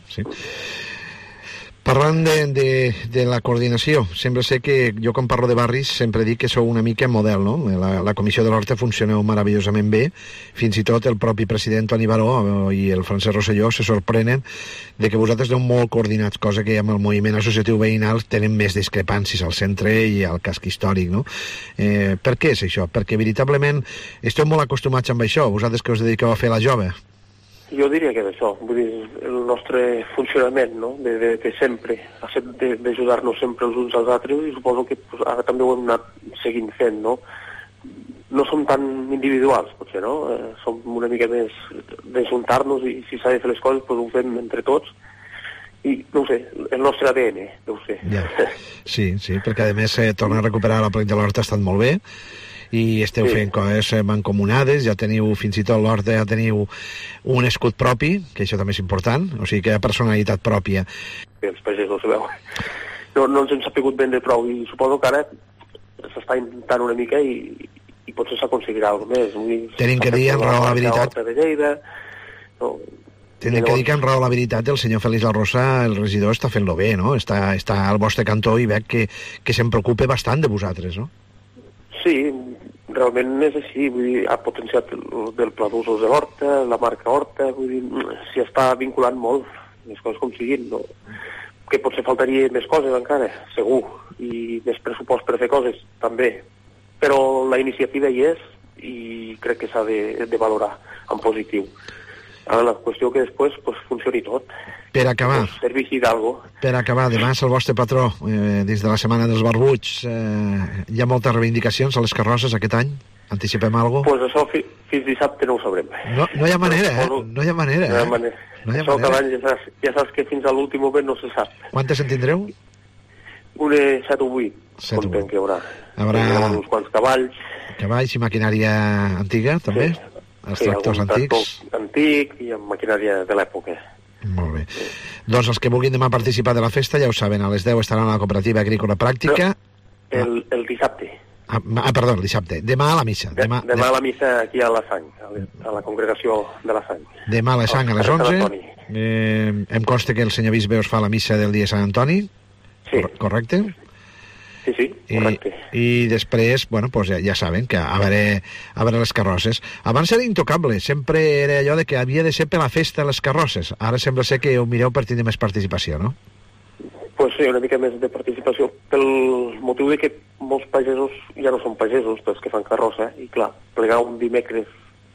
Parlant de la coordinació, sembla ser que jo quan parlo de barris sempre dic que sou una mica model, no? La Comissió de l'Horta funcioneu meravellosament bé, fins i tot el propi president Toni Baró i el Francesc Rosselló se sorprenen de que vosaltres aneu molt coordinats, cosa que amb el moviment associatiu veïnal tenen més discrepàncies al centre i al casc històric, no? Per què és això? Perquè veritablement esteu molt acostumats amb això, vosaltres que us dediqueu a fer la jove. Jo diria que és això, vull dir, el nostre funcionament, no?, de sempre, d'ajudar-nos sempre els uns als altres, i suposo que ara també ho hem anat seguint fent, no? No som tan individuals, potser, no? Som una mica més d'ajuntar-nos i si s'ha de fer les coses, doncs ho fem entre tots, i, no ho sé, el nostre ADN, deu ser. Ja. Sí, perquè a més tornar a recuperar la Plec de l'Horta ha estat molt bé, i esteu fent coses mancomunades, ja teniu, fins i tot l'Horta, ja teniu un escut propi, que això també és important, o sigui que hi ha personalitat pròpia. Els pagesos, veu. No ens hem sapigut vendre prou, i suposo que ara s'està intentant una mica i potser s'aconseguirà alguna més. Tenim que dir, en raó la veritat... Tenim que dir que en raó la veritat el senyor Félix Larrosa, el regidor, està fent-lo bé, no? Està al vostre cantó i veig que se'n preocupa bastant de vosaltres, no? Sí, realment és així, vull dir, ha potenciat el pla d'usos de l'Horta, la marca Horta, vull dir, s'hi està vinculant molt, les coses com siguin, no? Que potser faltaria més coses encara, segur, i més pressupost per fer coses, també, però la iniciativa hi és i crec que s'ha de valorar en positiu. Ara la qüestió que després funcioni tot. Per acabar, servici d'algo. Per acabar, demà és el vostre patró, dins de la Setmana dels Barbuts. Hi ha moltes reivindicacions a les carrosses aquest any? Anticipem alguna cosa? Doncs això fins dissabte no ho sabrem. No hi ha manera, No hi ha manera. Això cada any ja saps que fins a l'últim moment no se sap. Quantes en tindreu? Unes 7 o 8, comptem que hi haurà. Haurà uns quants cavalls. Cavalls i maquinària antiga, també? Sí. Els tractors antics. Antic i amb maquinària de l'època. Molt bé. Doncs els que vulguin demà participar de la festa, ja ho saben, a les 10 estaran a la Cooperativa Agrícola Pràctica. El dissabte. Perdó, el dissabte. Demà a la missa. Demà a la missa aquí a la Sang, a la congregació de la Sang. Demà a la Sang a les 11. Em consta que el senyor bisbe us fa la missa del dia de Sant Antoni. Sí. Correcte? Sí, correcte. I després, bueno, pues ja saben que a veure les carrosses. Abans era intocable, sempre era allò de que havia de ser per la festa les carrosses. Ara sembla ser que ho mireu per tindre més participació, no? Pues sí, una mica més de participació, pel motiu de que molts pagesos ja no són pagesos, els que fan carrossa, i clar, plegar un dimecres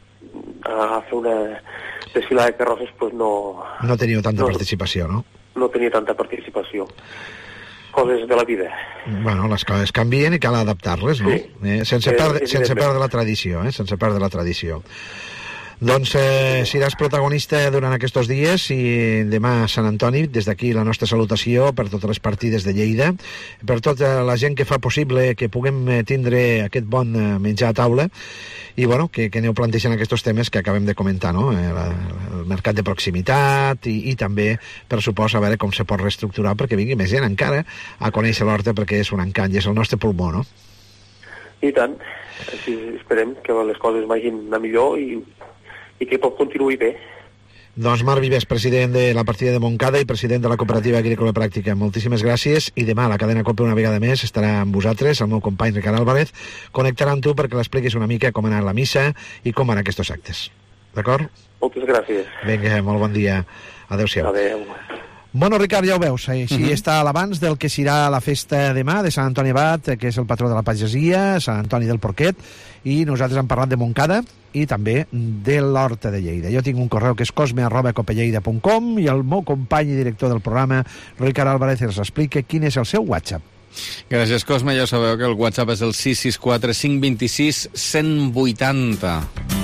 a fer una desfilada de carrosses, pues no... No teniu tanta participació, no? No tenia tanta participació. Coses de la vida. Bueno, les coses canvien i cal adaptar-les, no? Sí. Sense perdre la tradició, sense perdre la tradició. Doncs seràs protagonista durant aquests dies i demà a Sant Antoni, des d'aquí la nostra salutació per totes les partides de Lleida, per tota la gent que fa possible que puguem tindre aquest bon menjar a taula i bueno, que aneu plantejant aquests temes que acabem de comentar, no? El mercat de proximitat i també, per supost, a veure com se pot reestructurar perquè vingui més gent encara a conèixer l'horta perquè és un encant i és el nostre pulmó, no? I tant. Així esperem que les coses vagin a millor i que tot continuï bé. Doncs Marc Vives, president de la partida de Montcada i president de la Cooperativa Agrícola Pràctica, moltíssimes gràcies i demà la cadena COPE una vegada més estarà amb vosaltres, el meu company Ricard Álvarez, connectarà amb tu perquè l'expliquis una mica com ha anat la missa i com van aquests actes. D'acord? Moltes gràcies. Vinga, molt bon dia. Adéu-siau. Adéu. Bueno, Ricard, ja ho veus, així està a l'abans del que serà la festa demà de Sant Antoni Abat, que és el patró de la pagesia, Sant Antoni del Porquet, i nosaltres hem parlat de Montcada i també de l'Horta de Lleida. Jo tinc un correu que és cosme@copelleida.com i el meu company i director del programa, Ricard Álvarez, ens explica quin és el seu WhatsApp. Gràcies, Cosme. Ja sabeu que el WhatsApp és el 664 526 180.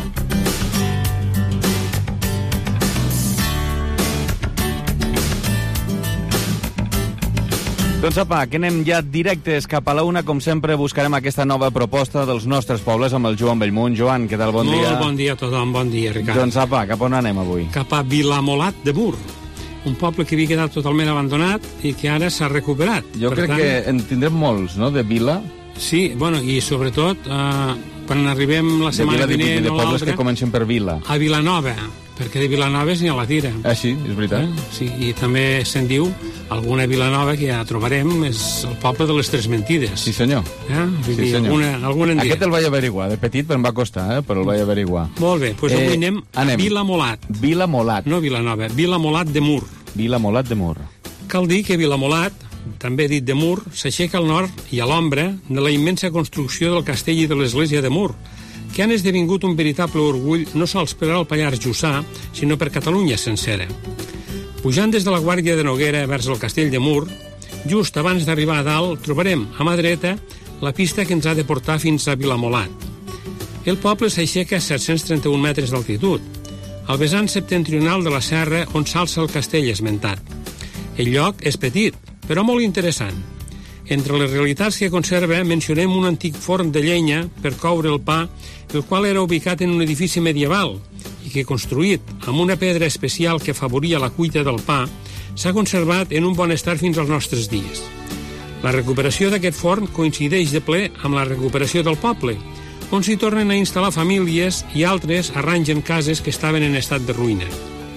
Doncs apa, que anem ja directes cap a la una. Com sempre, buscarem aquesta nova proposta dels nostres pobles amb el Joan Bellmunt. Joan, què tal? Bon dia. Molt bon dia a tothom, bon dia, Ricard. Doncs apa, cap on anem avui? Cap a Vilamolat de Mur, un poble que havia quedat totalment abandonat i que ara s'ha recuperat. Jo crec que en tindrem molts, no?, de vila. Sí, bueno, i sobretot quan arribem la setmana vinent de pobles que comencen per vila. A Vilanova, perquè de Vilanoves n'hi ha la tira. Sí, és veritat. Sí, i també se'n diu alguna Vilanova que ja trobarem, és el poble de les Tres Mentides. Sí, senyor. Sí, senyor. Alguna en diré. Aquest el vaig averiguar, de petit em va costar, però el vaig averiguar. Molt bé, doncs avui anem a Vilamolat. Vilamolat. No Vilanova, Vilamolat de Mur. Vilamolat de Mur. Cal dir que Vilamolat, també dit de Mur, s'aixeca al nord i a l'ombra de la immensa construcció del castell i de l'església de Mur, que han esdevingut un veritable orgull no sols per al Pallars Jussà, sinó per Catalunya sencera. Pujant des de la Guàrdia de Noguera vers el castell de Mur, just abans d'arribar a dalt, trobarem a mà dreta la pista que ens ha de portar fins a Vilamolat. El poble s'aixeca a 731 metres d'altitud, al vessant septentrional de la serra on s'alça el castell esmentat. El lloc és petit, però molt interessant. Entre les realitats que conserva mencionem un antic forn de llenya per coure el pa, el qual era ubicat en un edifici medieval i que, construït amb una pedra especial que afavoria la cuita del pa, s'ha conservat en un bon estat fins als nostres dies. La recuperació d'aquest forn coincideix de ple amb la recuperació del poble, on s'hi tornen a instal·lar famílies i altres arrangen cases que estaven en estat de ruïna.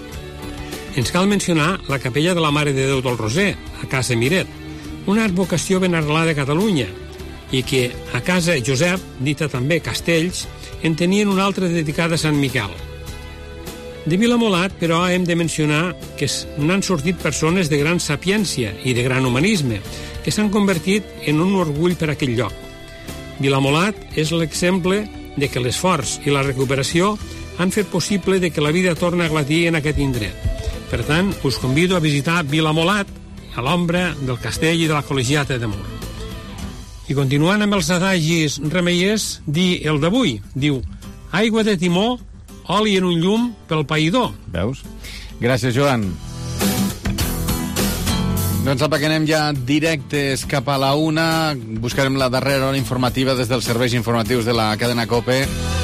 Ens cal mencionar la capella de la Mare de Déu del Roser, a Casa Miret, una advocació ben arrelada a Catalunya, i que a Casa Josep, dita també Castells, en tenien una altra dedicada a Sant Miquel. De Vilamolat, però, hem de mencionar que n'han sortit persones de gran sapiència i de gran humanisme, que s'han convertit en un orgull per a aquell lloc. Vilamolat és l'exemple de que l'esforç i la recuperació han fet possible de que la vida torni a glatir en aquest indret. Per tant, us convido a visitar Vilamolat, a l'ombra del castell i de la col·legiata de Mur. I continuant amb els adagis remeiers, dir el d'avui. Diu, aigua de timó, oli en un llum pel païdor. Veus? Gràcies, Joan. Doncs apa, que anem ja directes cap a la 1. Buscarem la darrera hora informativa des dels serveis informatius de la cadena COPE.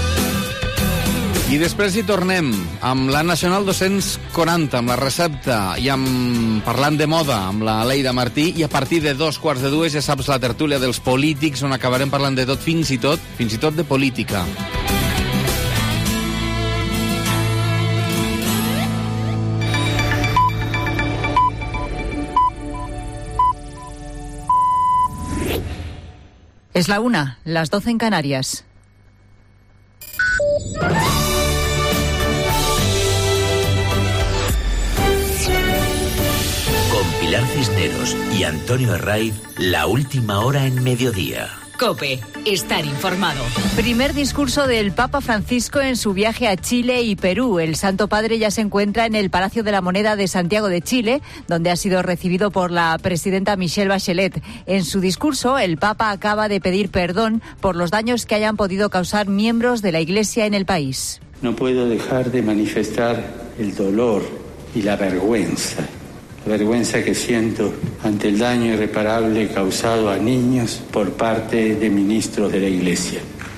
I després hi tornem amb la Nacional 240, amb la recepta i parlant de moda amb la Leida Martí, i a partir de 2:45 ja saps la tertúlia dels polítics, on acabarem parlant de tot, fins i tot de política. Es la 1, las 12 en Canarias. Con Pilar Cisneros y Antonio Herraiz, la última hora en mediodía. COPE, estar informado. Primer discurso del Papa Francisco en su viaje a Chile y Perú. El Santo Padre ya se encuentra en el Palacio de la Moneda de Santiago de Chile, donde ha sido recibido por la presidenta Michelle Bachelet. En su discurso, el Papa acaba de pedir perdón por los daños que hayan podido causar miembros de la Iglesia en el país. No puedo dejar de manifestar el dolor y la vergüenza que siento ante el daño irreparable causado a niños por parte de ministros de la Iglesia.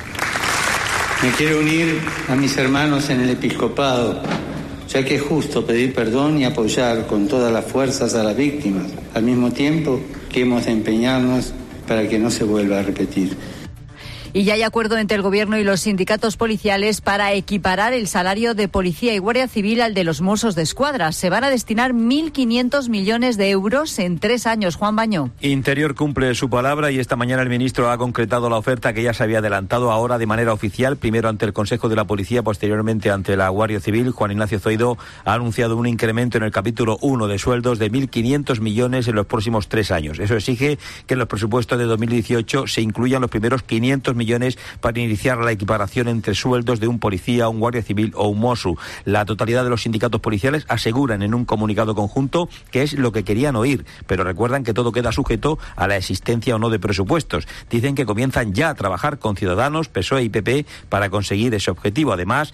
Me quiero unir a mis hermanos en el episcopado, ya que es justo pedir perdón y apoyar con todas las fuerzas a las víctimas, al mismo tiempo que hemos de empeñarnos para que no se vuelva a repetir. Y ya hay acuerdo entre el Gobierno y los sindicatos policiales para equiparar el salario de Policía y Guardia Civil al de los Mossos d'Esquadra. Se van a destinar 1.500 millones de euros en 3 años. Juan Bañó. Interior cumple su palabra y esta mañana el ministro ha concretado la oferta que ya se había adelantado ahora de manera oficial, primero ante el Consejo de la Policía, posteriormente ante la Guardia Civil. Juan Ignacio Zoido ha anunciado un incremento en el capítulo 1 de sueldos de 1.500 millones en los próximos 3 años. Eso exige que en los presupuestos de 2018 se incluyan los primeros 500 millones para iniciar la equiparación entre sueldos de un policía, un guardia civil o un Mosu. La totalidad de los sindicatos policiales aseguran en un comunicado conjunto que es lo que querían oír, pero recuerdan que todo queda sujeto a la existencia o no de presupuestos. Dicen que comienzan ya a trabajar con Ciudadanos, PSOE y PP para conseguir ese objetivo. Además,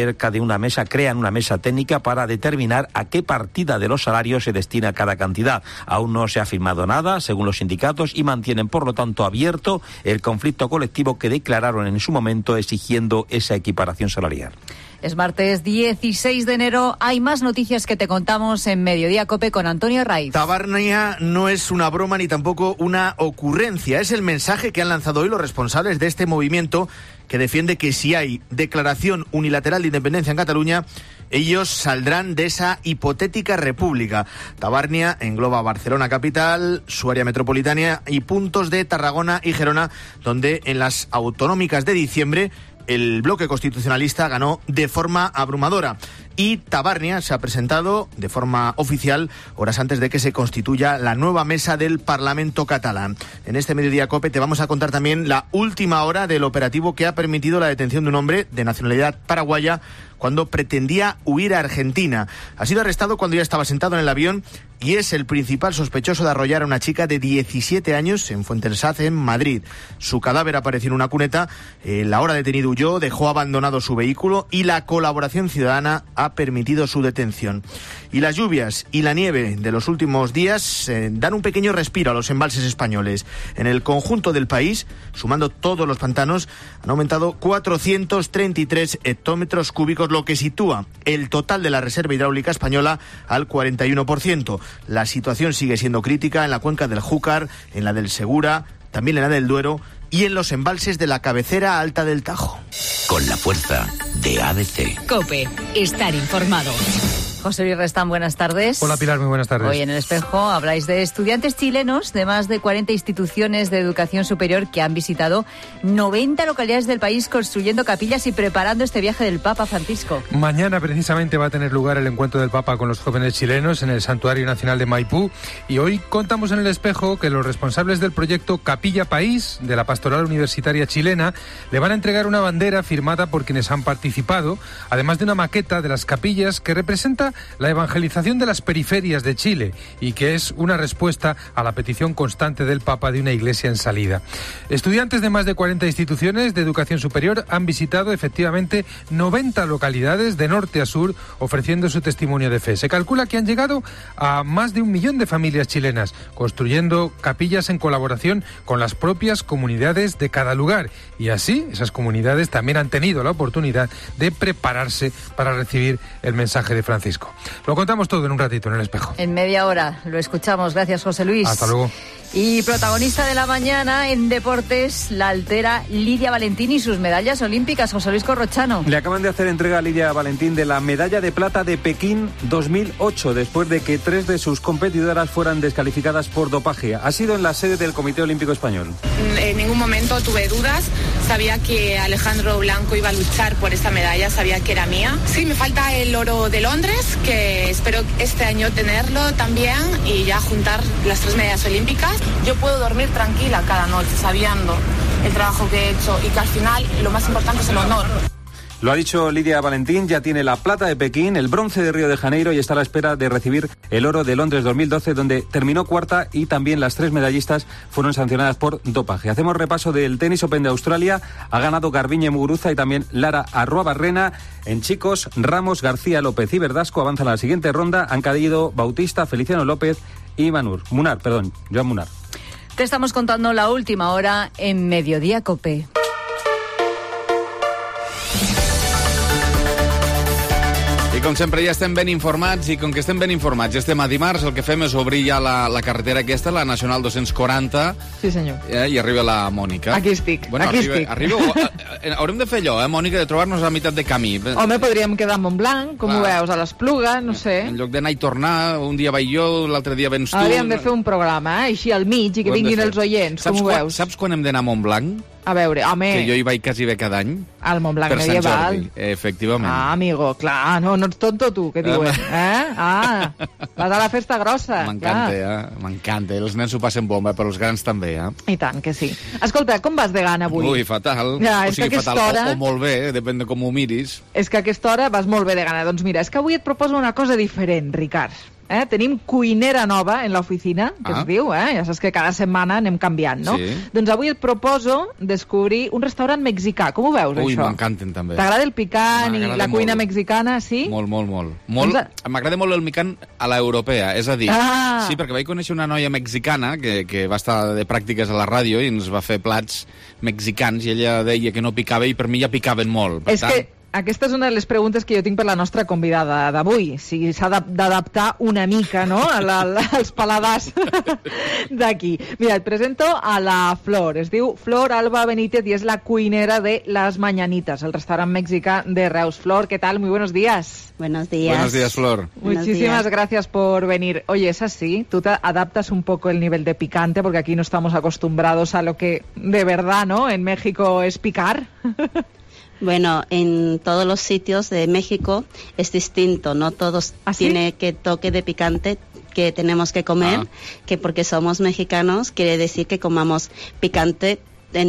crean una mesa técnica para determinar a qué partida de los salarios se destina cada cantidad. Aún no se ha firmado nada, según los sindicatos, y mantienen, por lo tanto, abierto el conflicto colectivo que declararon en su momento exigiendo esa equiparación salarial. Es martes 16 de enero. Hay más noticias que te contamos en Mediodía COPE con Antonio Herraiz. Tabarnia no es una broma ni tampoco una ocurrencia. Es el mensaje que han lanzado hoy los responsables de este movimiento que defiende que si hay declaración unilateral de independencia en Cataluña, ellos saldrán de esa hipotética república. Tabarnia engloba Barcelona capital, su área metropolitana y puntos de Tarragona y Gerona, donde en las autonómicas de diciembre el bloque constitucionalista ganó de forma abrumadora. Y Tabarnia se ha presentado de forma oficial horas antes de que se constituya la nueva mesa del Parlamento catalán. En este Mediodía COPE te vamos a contar también la última hora del operativo que ha permitido la detención de un hombre de nacionalidad paraguaya cuando pretendía huir a Argentina. Ha sido arrestado cuando ya estaba sentado en el avión y es el principal sospechoso de arrollar a una chica de 17 años en Fuentesaz, en Madrid. Su cadáver apareció en una cuneta. La hora detenido huyó, dejó abandonado su vehículo y la colaboración ciudadana ha permitido su detención. Y las lluvias y la nieve de los últimos días dan un pequeño respiro a los embalses españoles. En el conjunto del país, sumando todos los pantanos, han aumentado 433 hectómetros cúbicos, lo que sitúa el total de la reserva hidráulica española al 41%. La situación sigue siendo crítica en la cuenca del Júcar, en la del Segura, también en la del Duero y en los embalses de la cabecera alta del Tajo. Con la fuerza de ABC. COPE, estar informado. José Luis Restán, buenas tardes. Hola Pilar, muy buenas tardes. Hoy en El Espejo habláis de estudiantes chilenos de más de 40 instituciones de educación superior que han visitado 90 localidades del país construyendo capillas y preparando este viaje del Papa Francisco. Mañana precisamente va a tener lugar el encuentro del Papa con los jóvenes chilenos en el Santuario Nacional de Maipú y hoy contamos en El Espejo que los responsables del proyecto Capilla País de la Pastoral Universitaria Chilena le van a entregar una bandera firmada por quienes han participado, además de una maqueta de las capillas que representa la evangelización de las periferias de Chile y que es una respuesta a la petición constante del Papa de una iglesia en salida. Estudiantes de más de 40 instituciones de educación superior han visitado efectivamente 90 localidades de norte a sur ofreciendo su testimonio de fe. Se calcula que han llegado a más de 1 millón de familias chilenas, construyendo capillas en colaboración con las propias comunidades de cada lugar. Y así, esas comunidades también han tenido la oportunidad de prepararse para recibir el mensaje de Francisco. Lo contamos todo en un ratito en El Espejo. En media hora lo escuchamos. Gracias, José Luis. Hasta luego. Y protagonista de la mañana en deportes, la altera Lidia Valentín y sus medallas olímpicas. José Luis Corrochano. Le acaban de hacer entrega a Lidia Valentín de la medalla de plata de Pekín 2008, después de que 3 de sus competidoras fueran descalificadas por dopaje. Ha sido en la sede del Comité Olímpico Español. En ningún momento tuve dudas. Sabía que Alejandro Blanco iba a luchar por esta medalla, sabía que era mía. Sí, me falta el oro de Londres, que espero este año tenerlo también y ya juntar las 3 medallas olímpicas. Yo puedo dormir tranquila cada noche sabiendo el trabajo que he hecho y que al final lo más importante es el honor. Lo ha dicho Lidia Valentín, ya tiene la plata de Pekín, el bronce de Río de Janeiro y está a la espera de recibir el oro de Londres 2012, donde terminó cuarta y también las 3 medallistas fueron sancionadas por dopaje. Hacemos repaso del Tenis Open de Australia. Ha ganado Garbiñe Muguruza y también Lara Arruabarrena. En chicos, Ramos, García López y Verdasco avanzan a la siguiente ronda. Han caído Bautista, Feliciano López y Joan Munar. Te estamos contando la última hora en Mediodía COPE. I com sempre ja estem ben informats, i com que estem ben informats i estem a dimarts, el que fem és obrir ja la carretera aquesta, la Nacional 240. Sí, senyor. I arriba la Mònica. Aquí estic, estic. Haurem de fer allò, Mònica, de trobar-nos a meitat de camí. Home, podríem quedar a Montblanc, com ho veus, a l'Espluga, no sé. En lloc d'anar i tornar, un dia vaig jo, l'altre dia vens tu. Hauríem de fer un programa, així al mig, i que vinguin els oients, com ho veus. Saps quan hem d'anar a Montblanc? A veure, home... Que jo hi vaig quasi bé cada any. Al Montblanc medieval. Efectivament. Ah, amigo, clar, no ets tonto tu, que diuen. Vas a la festa grossa. M'encanta, els nens ho passen bomba, però els grans també, I tant que sí. Escolta, com vas de gana avui? Ui, fatal. Ja, és que aquesta hora... O molt bé, depèn de com ho miris. És que a aquesta hora vas molt bé de gana. Doncs mira, és que avui et proposo una cosa diferent, Ricard. Tenim cuinera nova en l'oficina, que es diu, ja saps que cada setmana anem canviant, no? Sí. Doncs avui et proposo descobrir un restaurant mexicà. Com ho veus, això? Ui, m'encanten també. T'agrada el picant i la cuina mexicana, sí? Molt. M'agrada molt el picant a l'europea, és a dir, sí, perquè vaig conèixer una noia mexicana que va estar de pràctiques a la ràdio i ens va fer plats mexicans i ella deia que no picava i per mi ja picaven molt. Per tant, que aquesta és una de les preguntes que jo tinc per la nostra convidada d'avui, si s'ha d'adaptar una mica, no?, als paladars d'aquí. Mira, et presento a la Flor. Es diu Flor Alba Benítez i és la cuinera de Las Mañanitas, el restaurant mexicà de Reus. Flor, ¿qué tal? Muy buenos días. Buenos días. Buenos días, Flor. Muchísimas gracias por venir. Oye, es así, tú te adaptas un poco el nivel de picante, porque aquí no estamos acostumbrados a lo que de verdad, ¿no?, en México es picar. Bueno, en todos los sitios de México es distinto, no todos tiene que toque de picante que tenemos que comer, que porque somos mexicanos quiere decir que comamos picante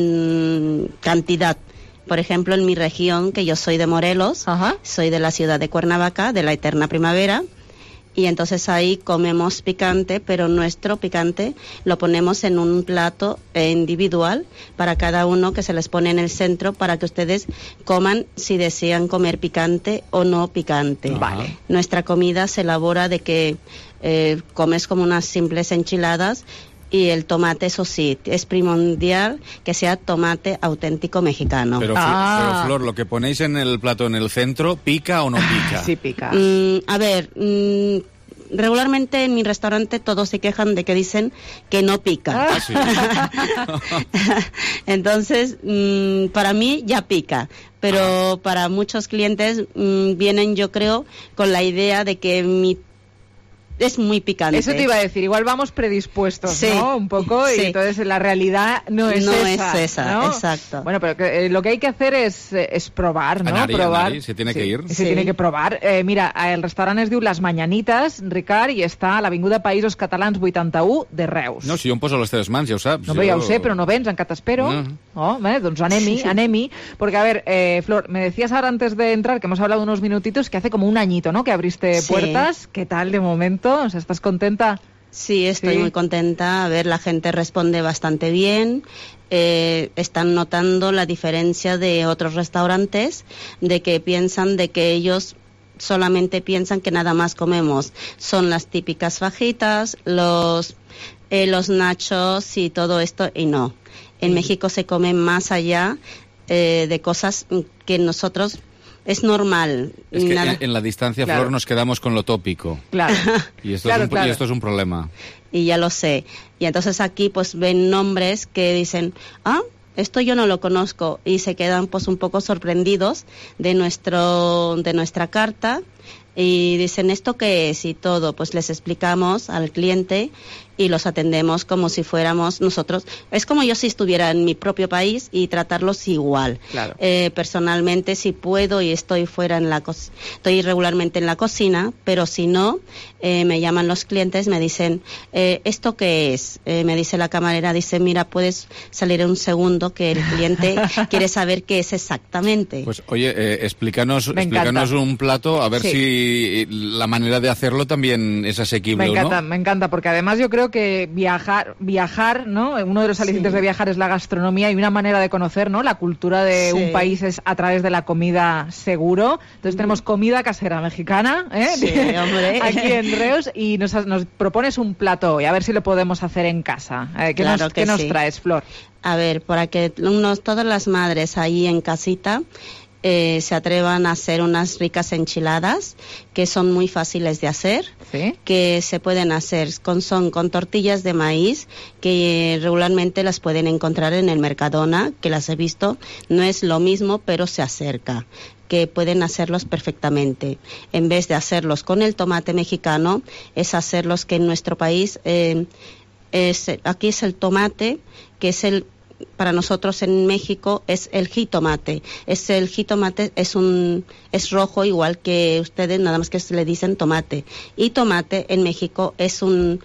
en cantidad. Por ejemplo, en mi región, que yo soy de Morelos, soy de la ciudad de Cuernavaca, de la eterna primavera, y entonces ahí comemos picante, pero nuestro picante lo ponemos en un plato individual para cada uno, que se les pone en el centro para que ustedes coman si desean comer picante o no picante. Vale. Nuestra comida se elabora de que comes como unas simples enchiladas. Y el tomate, eso sí, es primordial que sea tomate auténtico mexicano. Pero Flor, lo que ponéis en el plato en el centro, ¿pica o no pica? Sí, pica. A ver, regularmente en mi restaurante todos se quejan de que dicen que no pica. Sí. Entonces, para mí ya pica. Pero para muchos clientes vienen, yo creo, con la idea de que mi es muy picante. Eso te iba a decir, igual vamos predispuestos, sí, ¿no? Un poco, y entonces la realidad no es esa, ¿no? Exacto. Bueno, pero lo que hay que hacer es probar, ¿no? Anar-hi, se tiene que ir. Se tiene que provar. Mira, el restaurant es diu Les Mañanites, Ricard, i està a l'Avinguda Països Catalans 81 de Reus. No, si jo em poso a les teves mans, ja ho saps. No, però ja ho sé, però no vens, encara t'espero. Doncs anem-hi. Porque, a ver, Flor, me decías ahora antes de entrar, que hemos hablado unos minutitos, que hace como un añito, ¿no?, que abriste puertas. ¿Qué tal de momento? O sea, ¿estás contenta? Sí, estoy muy contenta. A ver, la gente responde bastante bien. Están notando la diferencia de otros restaurantes, de que piensan de que ellos solamente piensan que nada más comemos son las típicas fajitas, los nachos y todo esto, y no. En México se come más allá de cosas que nosotros... Es normal. Es que en la distancia, Flor, nos quedamos con lo tópico. Claro. Y esto es un problema. Y ya lo sé. Y entonces aquí pues ven nombres que dicen, esto yo no lo conozco, y se quedan pues un poco sorprendidos de nuestra carta, y dicen, ¿esto qué es? Y todo, pues les explicamos al cliente y los atendemos como si fuéramos nosotros. Es como yo si estuviera en mi propio país y tratarlos igual. Claro. Personalmente, si puedo y estoy estoy regularmente en la cocina, pero si no, me llaman los clientes, me dicen, ¿esto qué es? Me dice la camarera, dice, mira, puedes salir en un segundo, que el cliente quiere saber qué es exactamente. Pues oye, explícanos un plato, a ver si la manera de hacerlo también es asequible. Me encanta, porque además yo creo que viajar, ¿no? Uno de los alicientes de viajar es la gastronomía, y una manera de conocer, ¿no?, la cultura de un país es a través de la comida, seguro. Entonces tenemos comida casera mexicana, Sí, hombre. aquí en Reus, y nos propones un plato hoy, a ver si lo podemos hacer en casa. ¿Qué nos traes, Flor? A ver, para que todas las madres ahí en casita se atrevan a hacer unas ricas enchiladas, que son muy fáciles de hacer, que se pueden hacer con tortillas de maíz, que regularmente las pueden encontrar en el Mercadona, que las he visto. No es lo mismo, pero se acerca, que pueden hacerlos perfectamente. En vez de hacerlos con el tomate mexicano, es hacerlos que en nuestro país, aquí es el tomate, que es para nosotros en México es el jitomate. El jitomate es rojo, igual que ustedes, nada más que se le dicen tomate. Y tomate en México es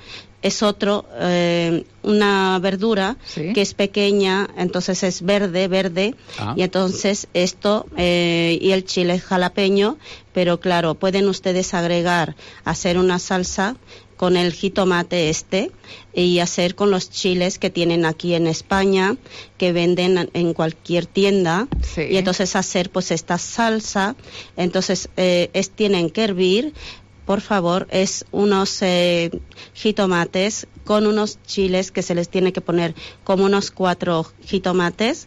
una verdura que es pequeña, entonces es verde, y entonces esto y el chile jalapeño, pero claro, pueden ustedes hacer una salsa con el jitomate y hacer con los chiles que tienen aquí en España, que venden en cualquier tienda, y entonces hacer pues esta salsa. Entonces tienen que hervir, por favor, es unos jitomates con unos chiles que se les tiene que poner como unos 4 jitomates,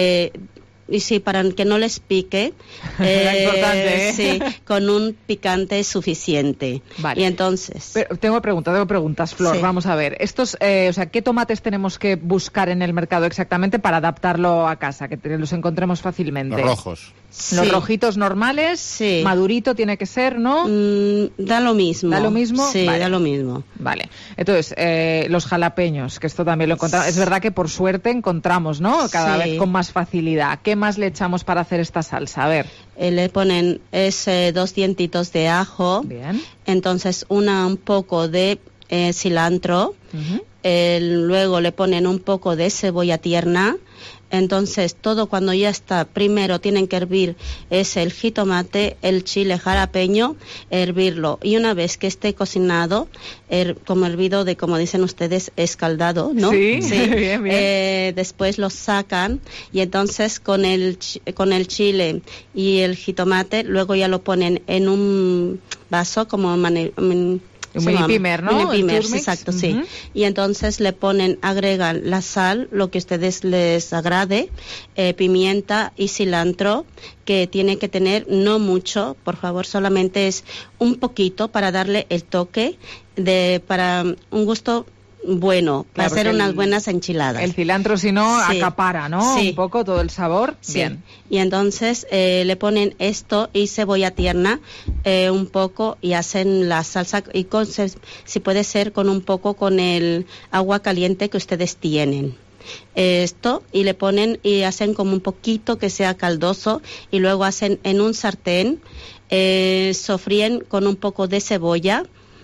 y sí, para que no les pique, importante, sí, con un picante suficiente. Vale. Y entonces... Pero tengo preguntas, Flor. Vamos a ver. Estos, ¿qué tomates tenemos que buscar en el mercado exactamente para adaptarlo a casa, que los encontremos fácilmente? Los rojos. Los rojitos normales, madurito tiene que ser, ¿no? Da lo mismo. ¿Da lo mismo? Sí, vale. da lo mismo. Vale. Entonces, los jalapeños, que esto también lo encontramos. Es verdad que por suerte encontramos, ¿no?, cada vez con más facilidad. ¿Qué más le echamos para hacer esta salsa? A ver. Le ponen 2 dientitos de ajo. Bien. Entonces un poco de cilantro. Luego le ponen un poco de cebolla tierna. Entonces todo cuando ya está, primero tienen que hervir el jitomate, el chile jalapeño, hervirlo, y una vez que esté cocinado, como hervido, como dicen ustedes, escaldado, ¿no? Sí. Bien. Después lo sacan, y entonces con el chile y el jitomate, luego ya lo ponen en un vaso como un mini pimer, ¿no? Mini pimer, exacto, sí. Y entonces agregan la sal, lo que a ustedes les agrade, pimienta y cilantro, que tiene que tener no mucho, por favor, solamente es un poquito para darle el toque, para un gusto bueno, Claro, para hacer porque unas buenas enchiladas. El cilantro, si no, Sí. acapara, ¿no? Sí. Un poco todo el sabor. Sí. Bien. Y entonces le ponen esto y cebolla tierna un poco y hacen la salsa y si puede ser con un poco con el agua caliente que ustedes tienen. Esto y le ponen y hacen como un poquito que sea caldoso y luego hacen en un sartén, sofríen con un poco de cebolla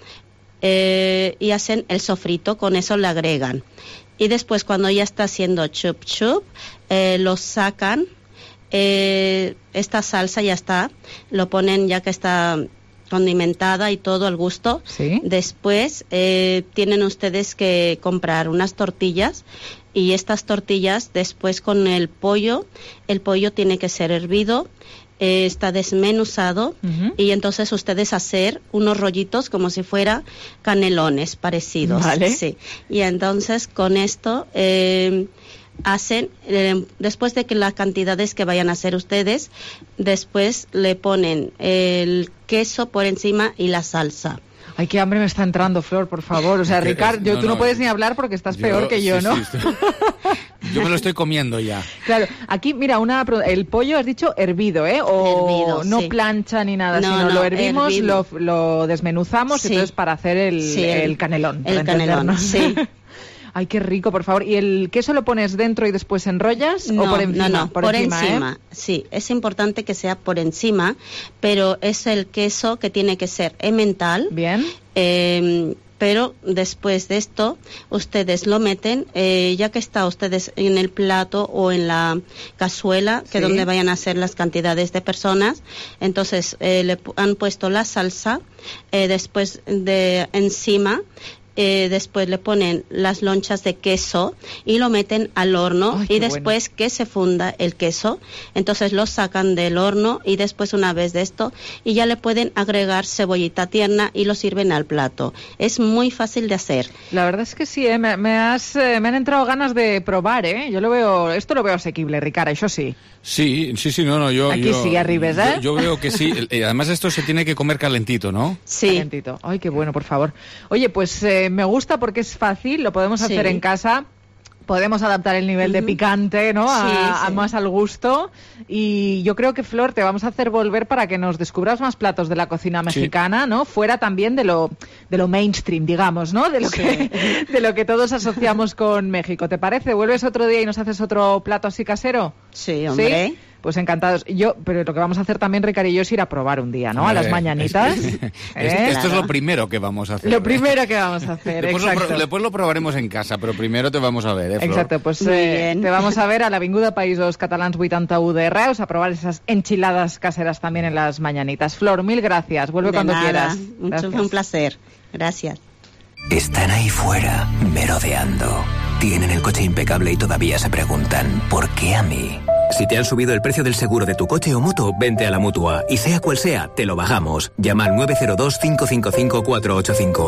y hacen el sofrito, con eso le agregan. Y después cuando ya está haciendo chup chup, lo sacan, esta salsa ya está, lo ponen ya que está condimentada y todo al gusto. ¿Sí? Después tienen ustedes que comprar unas tortillas y estas tortillas después con el pollo tiene que ser hervido, está desmenuzado y entonces ustedes hacer unos rollitos como si fuera canelones parecidos. Vale. Sí. Y entonces con esto hacen, después de que las cantidades que vayan a hacer ustedes, después le ponen el queso por encima y la salsa. Ay, qué hambre me está entrando, Flor, por favor. O sea, Ricard, tú no puedes ni hablar porque estás peor que yo, ¿no? Sí, yo me lo estoy comiendo ya. Claro, aquí, mira, el pollo has dicho hervido, ¿eh? O Hervido, no sí. plancha ni nada, No, sino no, lo hervimos, hervido. lo desmenuzamos, Sí. entonces para hacer el canelón. para El canelón, entendernos. sí. Ay, qué rico, por favor. ¿Y el queso lo pones dentro y después enrollas o por encima? No, por encima. ¿eh? Sí, es importante que sea por encima, pero es el queso que tiene que ser emmental. Bien. Pero después de esto, ustedes lo meten, ya que está ustedes en el plato o en la cazuela, que Sí. donde vayan a hacer las cantidades de personas, entonces le han puesto la salsa, después de encima, después le ponen las lonchas de queso y lo meten al horno. Ay, qué y después que se funda el queso, entonces lo sacan del horno y después una vez de esto y ya le pueden agregar cebollita tierna y lo sirven al plato. Es muy fácil de hacer. La verdad es que sí, me han entrado ganas de probar, ¿eh? Esto lo veo asequible, Ricard, eso sí. Sí, no, yo... Aquí sí, arribes, ¿eh? Yo veo que sí. Además esto se tiene que comer calentito, ¿no? Sí. Calentito. Ay, qué bueno, por favor. Oye, pues me gusta porque es fácil, lo podemos hacer en casa. Podemos adaptar el nivel de picante, ¿no? A más al gusto. Y yo creo que, Flor, te vamos a hacer volver para que nos descubras más platos de la cocina mexicana, ¿no? Fuera también de lo mainstream, digamos, ¿no? De lo que todos asociamos con México. ¿Te parece? ¿Vuelves otro día y nos haces otro plato así casero? Sí, hombre. ¿Sí? Pues encantados. Pero lo que vamos a hacer también, Ricard y yo, es ir a probar un día, ¿no? A las mañanitas. Esto es lo primero que vamos a hacer. Lo primero que vamos a hacer, exacto. Después lo probaremos en casa, pero primero te vamos a ver, Flor? Exacto, pues te vamos a ver a l'Avinguda Països Catalans 81 de Reus, a probar esas enchiladas caseras también en las mañanitas. Flor, mil gracias. Vuelve De cuando nada. quieras. Fue un placer. Gracias. Están ahí fuera, merodeando. Tienen el coche impecable y todavía se preguntan, ¿por qué a mí? Si te han subido el precio del seguro de tu coche o moto, vente a la Mutua. Y sea cual sea, te lo bajamos. Llama al 902-555-485.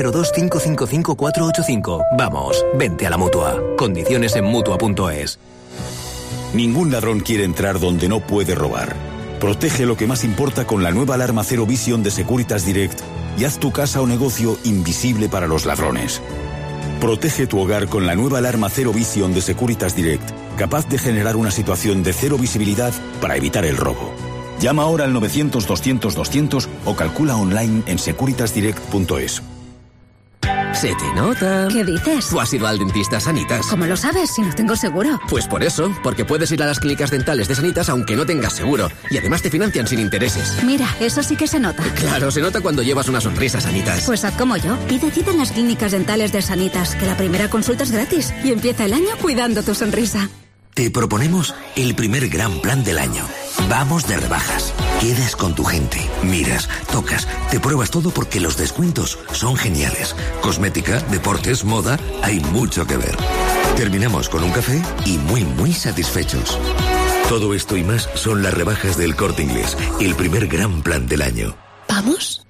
902-555-485. Vamos, vente a la Mutua. Condiciones en Mutua.es. Ningún ladrón quiere entrar donde no puede robar. Protege lo que más importa con la nueva alarma Zero Vision de Securitas Direct y haz tu casa o negocio invisible para los ladrones. Protege tu hogar con la nueva alarma Zero Vision de Securitas Direct, capaz de generar una situación de cero visibilidad para evitar el robo. Llama ahora al 900-200-200 o calcula online en securitasdirect.es. Se te nota. ¿Qué dices? ¿Tú has ido al dentista Sanitas? ¿Cómo lo sabes si no tengo seguro? Pues por eso, porque puedes ir a las clínicas dentales de Sanitas aunque no tengas seguro. Y además te financian sin intereses. Mira, eso sí que se nota. Claro, se nota cuando llevas una sonrisa, Sanitas. Pues haz como yo. Pide cita en las clínicas dentales de Sanitas, que la primera consulta es gratis. Y empieza el año cuidando tu sonrisa. Te proponemos el primer gran plan del año. Vamos de rebajas. Quedas con tu gente, miras, tocas, te pruebas todo porque los descuentos son geniales. Cosmética, deportes, moda, hay mucho que ver. Terminamos con un café y muy satisfechos. Todo esto y más son las rebajas del Corte Inglés, el primer gran plan del año. ¿Vamos?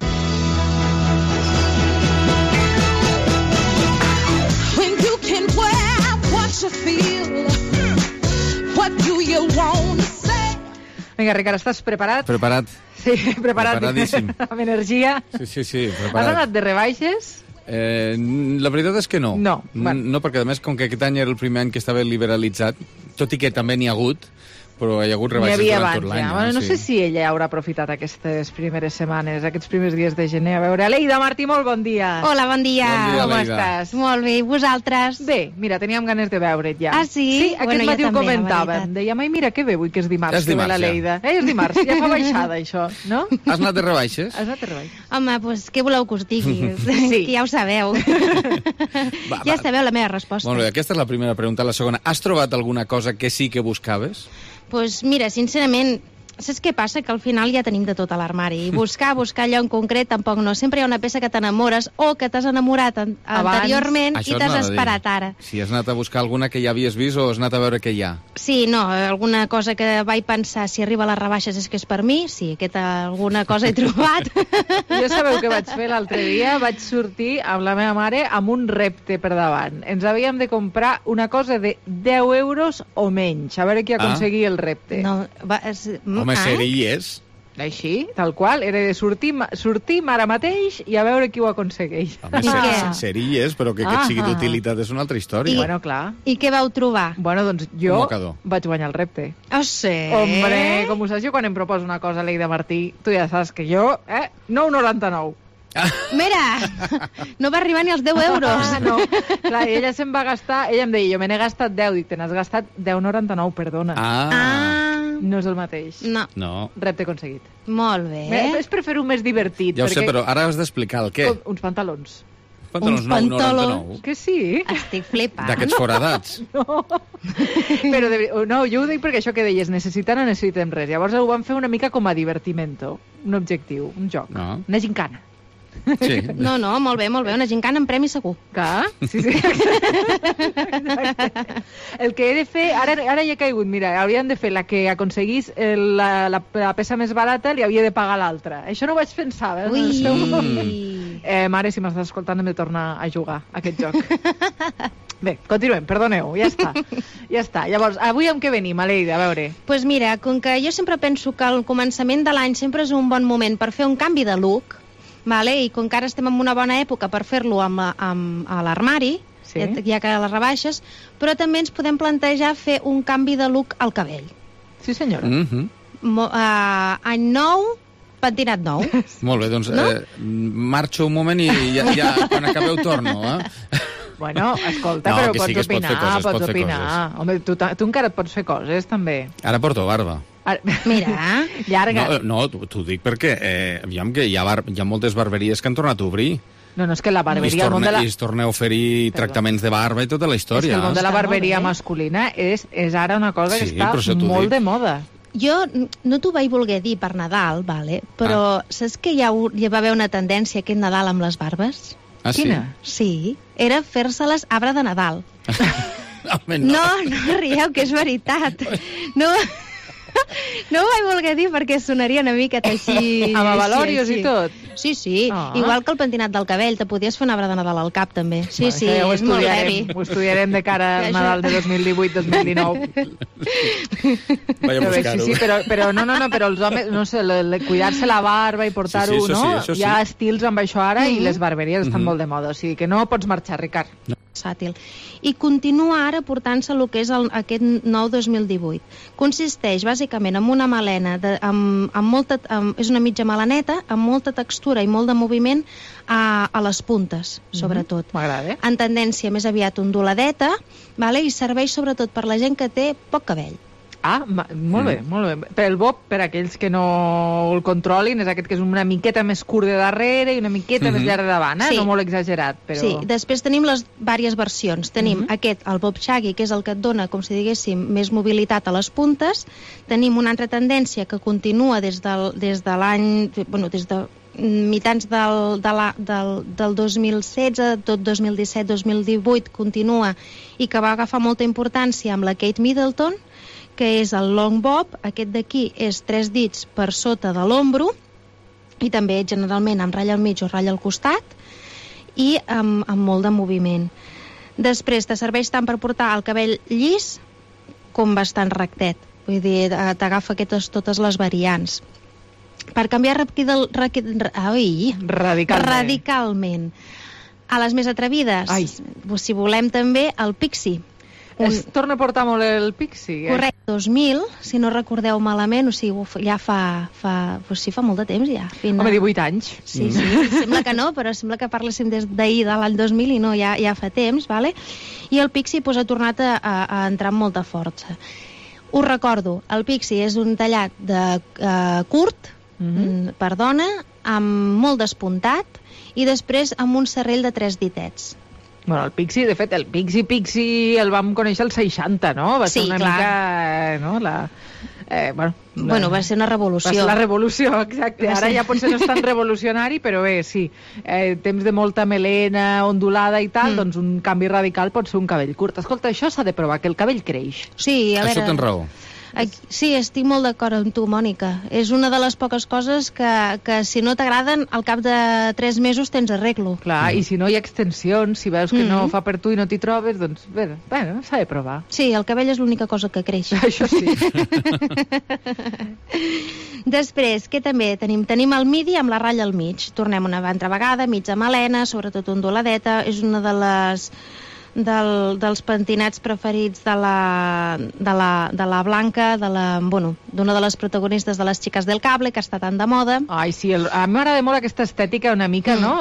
Vinga, Ricard, estàs preparat? Preparat. Sí, preparat. Preparadíssim. Amb energia. Sí, Has preparat. anat de rebaixes? La veritat és que no. No, No, perquè a més, com que aquest any era el primer any que estava liberalitzat, tot i que també n'hi ha hagut, però hi ha hagut rebaixes durant tot l'any. Ja. No sé si ella haurà aprofitat aquestes primeres setmanes, aquests primers dies de gener. A veure, Aleida Martí, molt bon dia. Hola, bon dia. Com estàs? Molt bé, i vosaltres? Bé, mira, teníem ganes de veure't ja. Ah, sí? Sí, aquest matí ho també, comentàvem. Dèiem, ai, mira que bé avui que és dimarts. És dimarts, l'Aleida. És dimarts, ja fa baixada, això, no? Has anat de rebaixes? Has anat de rebaixes. Home, doncs què voleu que us digui? Sí. Que ja ho sabeu. Ja sabeu la meva resposta. Molt bé, aquesta és la primera pregunta. La segona, has trobat alguna cosa que sí que buscaves? Doncs mira, sincerament, saps què passa? Que al final ja tenim de tot a l'armari. I buscar allò en concret tampoc no. Sempre hi ha una peça que t'enamores o que t'has enamorat anteriorment i t'has esperat ara. Si has anat a buscar alguna que ja havies vist o has anat a veure què hi ha? Sí, no, alguna cosa que vaig pensar, si arriba a les rebaixes és que és per mi, sí, alguna cosa he trobat. Jo sabeu què vaig fer l'altre dia? Vaig sortir amb la meva mare amb un repte per davant. Ens havíem de comprar una cosa de 10 euros o menys, a veure qui aconseguia el repte. No, home, seriós. Així, tal qual, era de sortim ara mateix i a veure qui ho aconsegueix. Home, seriós, però que sigui d'utilitat és una altra història. Bueno, clar. I què vau trobar? Bueno, doncs jo vaig guanyar el repte. Ah, sí? Hombre, com ho saps, jo quan em proposo una cosa, Leida Martí, tu ja saps que jo, 9,99. Mira, no va arribar ni als 10 euros. No, clar, ella se'm va gastar, ella em deia, jo me n'he gastat 10, dic, te n'has gastat 10,99, perdona. No és el mateix. No. Repte aconseguit. Molt bé. És per fer-ho més divertit. Ja ho sé, però ara has d'explicar el què. Uns pantalons. Uns pantalons 9,99. Que sí. Estic flipant. D'aquests foradats. No. Però no, jo ho dic perquè això que deies, necessitar no necessitem res. Llavors ho vam fer una mica com a divertimento, un objectiu, un joc, una gincana. Sí. No, molt bé, una gincana amb premi segur. Clar, sí. El que he de fer, ara ja he caigut, mira, haurien de fer la que aconseguís la peça més barata, li havia de pagar l'altra. Això no ho vaig pensar, mare, si m'estàs escoltant, hem de tornar a jugar a aquest joc. Bé, continuem, perdoneu, ja està. Llavors, avui amb què venim, Aleida, a veure? Doncs mira, com que jo sempre penso que el començament de l'any sempre és un bon moment per fer un canvi de look, i com que ara estem en una bona època per fer-lo a l'armari, ja que a les rebaixes, però també ens podem plantejar fer un canvi de look al cabell. Sí, senyora. Any nou, pentinat nou. Molt bé, doncs marxo un moment i ja quan acabeu torno, Bueno, escolta, però pots opinar. Home, tu encara et pots fer coses, també. Ara porto barba. Mira, llarga. No, t'ho dic perquè aviam que hi ha moltes barberies que han tornat a obrir. No, és que la barberia... I es torna a oferir tractaments de barba i tota la història. És que el món de la barberia masculina és ara una cosa que està molt de moda. Jo no t'ho vaig voler dir per Nadal, però saps que hi va haver una tendència aquest Nadal amb les barbes? Ah, sí? Quina? Sí, era fer-se-les arbre de Nadal. No rieu, que és veritat. No ho vaig voler dir perquè sonaria una mica així... Amb avalòrios i tot? Sí. Igual que el pentinat del cabell, te podies fer un arbre de Nadal al cap, també. Sí, ho estudiarem de cara al Nadal de 2018-2019. Vaig a buscar-ho. Sí, però els homes, no sé, cuidar-se la barba i portar-ho, no? Hi ha estils amb això ara i les barberies estan molt de moda, o sigui que no pots marxar, Ricard. Sàtil. I continua ara portant-se el que és aquest nou 2018. Consisteix bàsicament en una melena, és una mitja melaneta, amb molta textura i molt de moviment a les puntes, sobretot. M'agrada. En tendència més aviat onduladeta, i serveix sobretot per la gent que té poc cabell. Ah, molt bé, molt bé. Per el bob, per aquells que no el controlin, és aquest que és una miqueta més curt de darrere i una miqueta més llarg de davant, no molt exagerat. Però... Sí, després tenim les diverses versions. Tenim aquest, el bob shaggy, que és el que et dona, com si diguéssim, més mobilitat a les puntes. Tenim una altra tendència que continua des de l'any... des de mitjans del 2016, tot 2017-2018 continua i que va agafar molta importància amb la Kate Middleton, que és el long bob. Aquest d'aquí és 3 dits per sota de l'ombro i també generalment amb ratlla al mig o ratlla al costat i amb molt de moviment. Després te serveix tant per portar el cabell llis com bastant rectet, vull dir, t'agafa totes les variants. Per canviar radicalment A les més atrevides, si volem també, el Pixi. Es torna a portar molt el Pixi. Correcte, 2000, si no recordeu malament, o sigui, ja fa molt de temps ja. Home, 18 anys. Sí, sembla que no, però sembla que parléssim des d'ahir de l'any 2000 i no, ja fa temps, vale? I el Pixi ha tornat a entrar amb molta força. Us recordo, el Pixi és un tallat de curt, per dona, amb molt despuntat, i després amb un serrell de 3 ditets. Bueno, el Pixi, de fet, el Pixi el vam conèixer als 60, no? Va ser una mica... No? Bueno, va ser una revolució. Va ser la revolució, exacte. Ara ja potser no és tan revolucionari, però bé, sí. Temps de molta melena ondulada i tal, doncs un canvi radical pot ser un cabell curt. Escolta, això s'ha de provar, que el cabell creix. Sí, a veure... Això tens raó. Sí, estic molt d'acord amb tu, Mònica. És una de les poques coses que si no t'agraden, al cap de 3 mesos tens arreglo. Clar, i si no hi ha extensions, si veus que no fa per tu i no t'hi trobes, doncs bé, s'ha de provar. Sí, el cabell és l'única cosa que creix. Això sí. Després, què també tenim? Tenim el midi amb la ratlla al mig. Tornem una altra vegada, mitja melena, sobretot onduladeta. És una de les... dels pentinats preferits de la Blanca, d'una de les protagonistes de Les xiques del cable, que està tan de moda. Ai, sí, a mi m'agrada molt aquesta estètica una mica, no?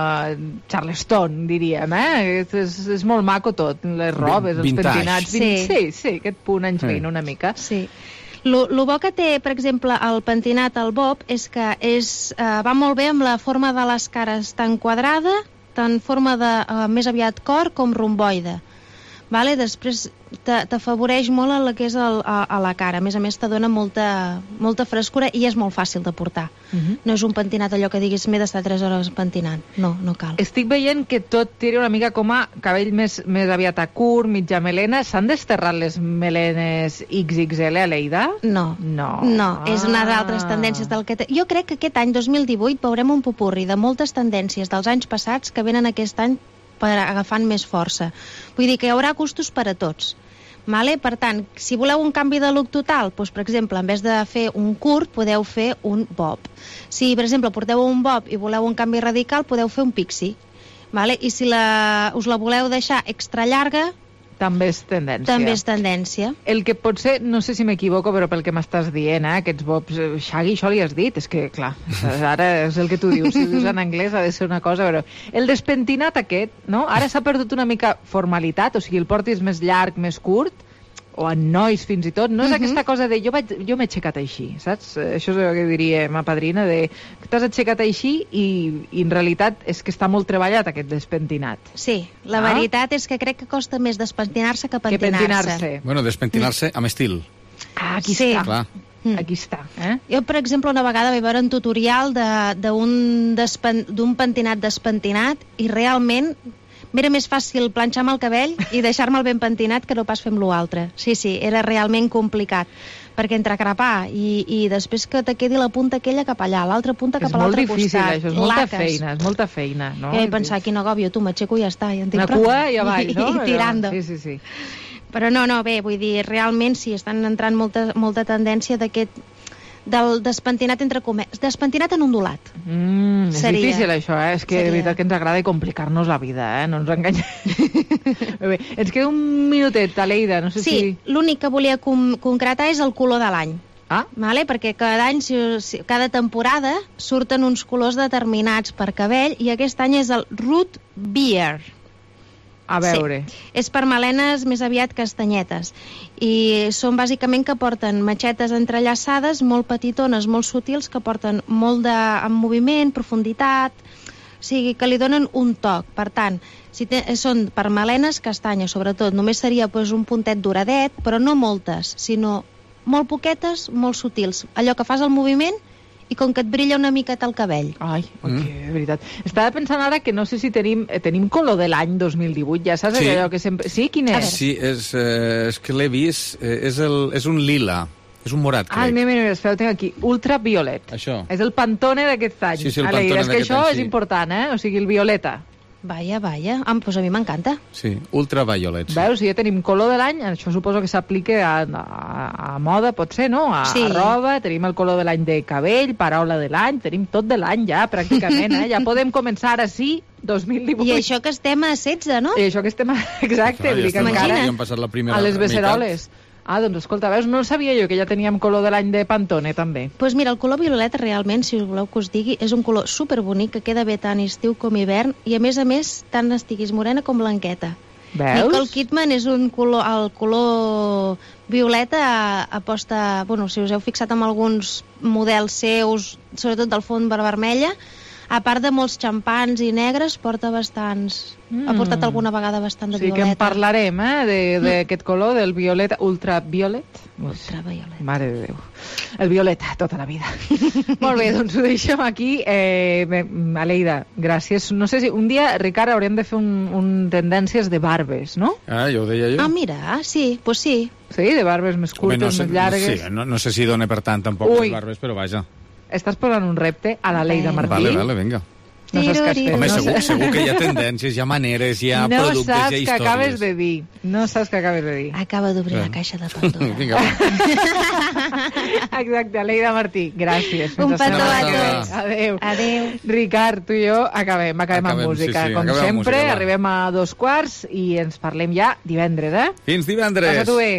Charleston, diríem, És molt maco tot, les robes, els pentinats. Sí, aquest punt anys 20 una mica. Sí. Lo bo que té, per exemple, el pentinat, el bob, és que va molt bé amb la forma de les cares tan quadrada, tant forma de més aviat cor com romboide. Vale? Després t'afavoreix molt el que és a la cara. A més, te dona molta frescura i és molt fàcil de portar. No és un pentinat allò que diguis m'he d'estar 3 hores pentinant. No cal. Estic veient que tot tira una mica com a cabell més aviat a curt, mitja melena. S'han desterrat les melenes XXL a l'Eida? No, és una d'altres tendències del que... Jo crec que aquest any, 2018, veurem un popurri de moltes tendències dels anys passats que venen aquest any agafant més força. Vull dir que hi haurà gustos per a tots. Vale? Per tant, si voleu un canvi de look total, doncs, per exemple, en vez de fer un curt, podeu fer un bob. Si, per exemple, porteu un bob i voleu un canvi radical, podeu fer un pixi. Vale? I si us la voleu deixar extra llarga, també és tendència. El que potser, no sé si m'equivoco, però pel que m'estàs dient, aquests bobs shaggy, això li has dit, és que, clar, ara és el que tu dius, si dius en anglès ha de ser una cosa, però el despentinat aquest, no? Ara s'ha perdut una mica formalitat, o sigui, el portis més llarg, més curt, o en nois fins i tot, no és aquesta cosa de jo m'he aixecat així, saps? Això és el que diria ma padrina, de t'has aixecat així i en realitat és que està molt treballat aquest despentinat. Sí, la veritat és que crec que costa més despentinar-se que pentinnar-se. Bueno, despentinar-se amb estil. Aquí està. Clar. Aquí està. Jo, per exemple, una vegada vaig veure un tutorial d'un pentinat despentinat i realment m'era més fàcil planxar-me el cabell i deixar-me'l ben pentinat que no pas fer amb l'altre. Sí, era realment complicat, perquè entre crepar i després que te quedi la punta aquella cap allà, l'altra punta cap a l'altre costat. És molt difícil, això, és molta feina. No? Jo vaig pensar, quin agòbio, tu m'aixeco i ja està. Una cua i avall, no? I tirando. Sí. Però no, bé, vull dir, realment sí, estan entrant molta tendència del despentinat entre cometes, despentinat en ondulat. És difícil això, és que de veritat que ens agrada complicar-nos la vida, no ens enganyem. Bé, ens queda un minutet, Aleida, no sé si... Sí, l'únic que volia concretar és el color de l'any. Vale? Perquè cada any, cada temporada, surten uns colors determinats per cabell i aquest any és el Root Beer. A veure. Sí. És per melenes més aviat castanyetes. I són bàsicament que porten matxetes entrellaçades, molt petitones, molt sutils, que porten molt en moviment, profunditat, o sigui, que li donen un toc. Per tant, són per melenes castanyes, sobretot. Només seria un puntet doradet, però no moltes, sinó molt poquetes, molt sutils. Allò que fas el moviment i com que et brilla una miqueta el cabell. Ai, de veritat. Estava pensant ara que no sé si tenim color de l'any 2018, ja saps? Sí. Allò que sempre... Sí, quin és? Sí, és que l'he vist, és un lila, és un morat, crec. Mira, espera, ho tinc aquí, ultraviolet. Això. És el Pantone d'aquest any. Sí, el Pantone d'aquest any, és que això és important, o sigui, el violeta. Vaja. Doncs a mi m'encanta. Sí, ultraviolets. Veus, si ja tenim color de l'any, això suposo que s'aplica a moda, pot ser, no? A roba, tenim el color de l'any de cabell, paraula de l'any, tenim tot de l'any ja, pràcticament, Ja podem començar així, 2018. I això que estem a 16, no? I això que estem exacte, vull dir que encara ja hem passat la primera a les meitat. beceroles. Doncs escolta, veus, no sabia jo que ja teníem color de l'any de Pantone, també. Doncs mira, el color violeta realment, si us voleu que us digui, és un color superbonic que queda bé tant estiu com hivern i a més, tant estiguis morena com blanqueta. Veus? Nicole Kidman és el color violeta aposta... Bueno, si us heu fixat en alguns models seus, sobretot del fons vermella, a part de molts xampans i negres, porta bastants... Ha portat alguna vegada bastant de violeta. Sí, que en parlarem, d'aquest color, del violeta ultraviolet. Ultraviolet. Mare de Déu. El violeta, tota la vida. Molt bé, doncs ho deixem aquí. Aleida, gràcies. No sé si un dia, Ricard, hauríem de fer un tendències de barbes, no? Ja ho deia jo. Mira, sí, pues sí. Sí, de barbes més curtes, més llargues. Sí, no sé si dona per tant tampoc les barbes, però vaja. Estàs posant un repte a l'Aleida Martí. Vale, vinga. No saps què has fet. Home, segur que hi ha tendències, hi ha maneres, hi ha productes, hi ha històries. No saps què acabes de dir. No saps què acabes de dir. Acaba d'obrir la caixa de Pandora. Vinga, Exacte, Aleida Martí, gràcies. Un petó a tots. Adéu. Ricard, tu i jo acabem amb música. Com sempre, arribem a 2:15 i ens parlem ja divendres, Fins divendres. Passa-t'ho bé.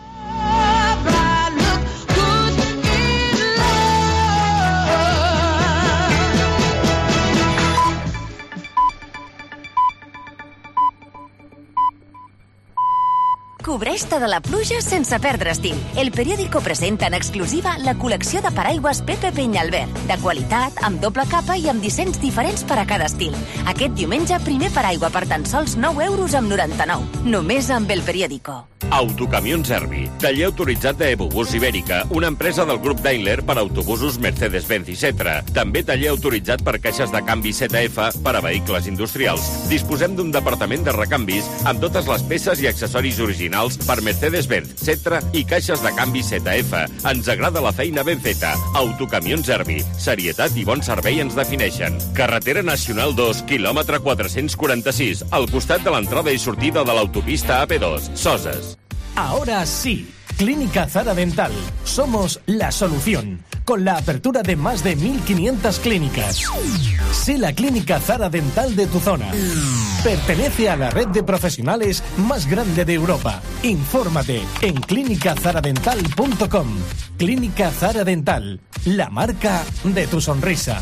Cobreix-te de la pluja sense perdre estil. El periòdico presenta en exclusiva la col·lecció de paraigües Pepe Peñalver, de qualitat, amb doble capa i amb dissenys diferents per a cada estil. Aquest diumenge, primer paraigua per tan sols 9,99 €. Només amb el periòdico. Autocamions Servi, taller autoritzat d'Ebobús Ibèrica, una empresa del grup Daimler per autobusos Mercedes-Benz i Setra. També taller autoritzat per caixes de canvi ZF per a vehicles industrials. Disposem d'un departament de recanvis amb totes les peces i accessoris originals per Mercedes-Benz, Setra i caixes de canvi ZF. Ens agrada la feina ben feta. Autocamions Servi, serietat i bon servei ens defineixen. Carretera Nacional 2, quilòmetre 446, al costat de l'entrada i sortida de l'autopista AP2, Soses. Ahora sí, Clínica Zara Dental. Somos la solución, con la apertura de más de 1.500 clínicas. Sé la Clínica Zara Dental de tu zona. Pertenece a la red de profesionales más grande de Europa. Infórmate en clinicazaradental.com. Clínica Zara Dental, la marca de tu sonrisa.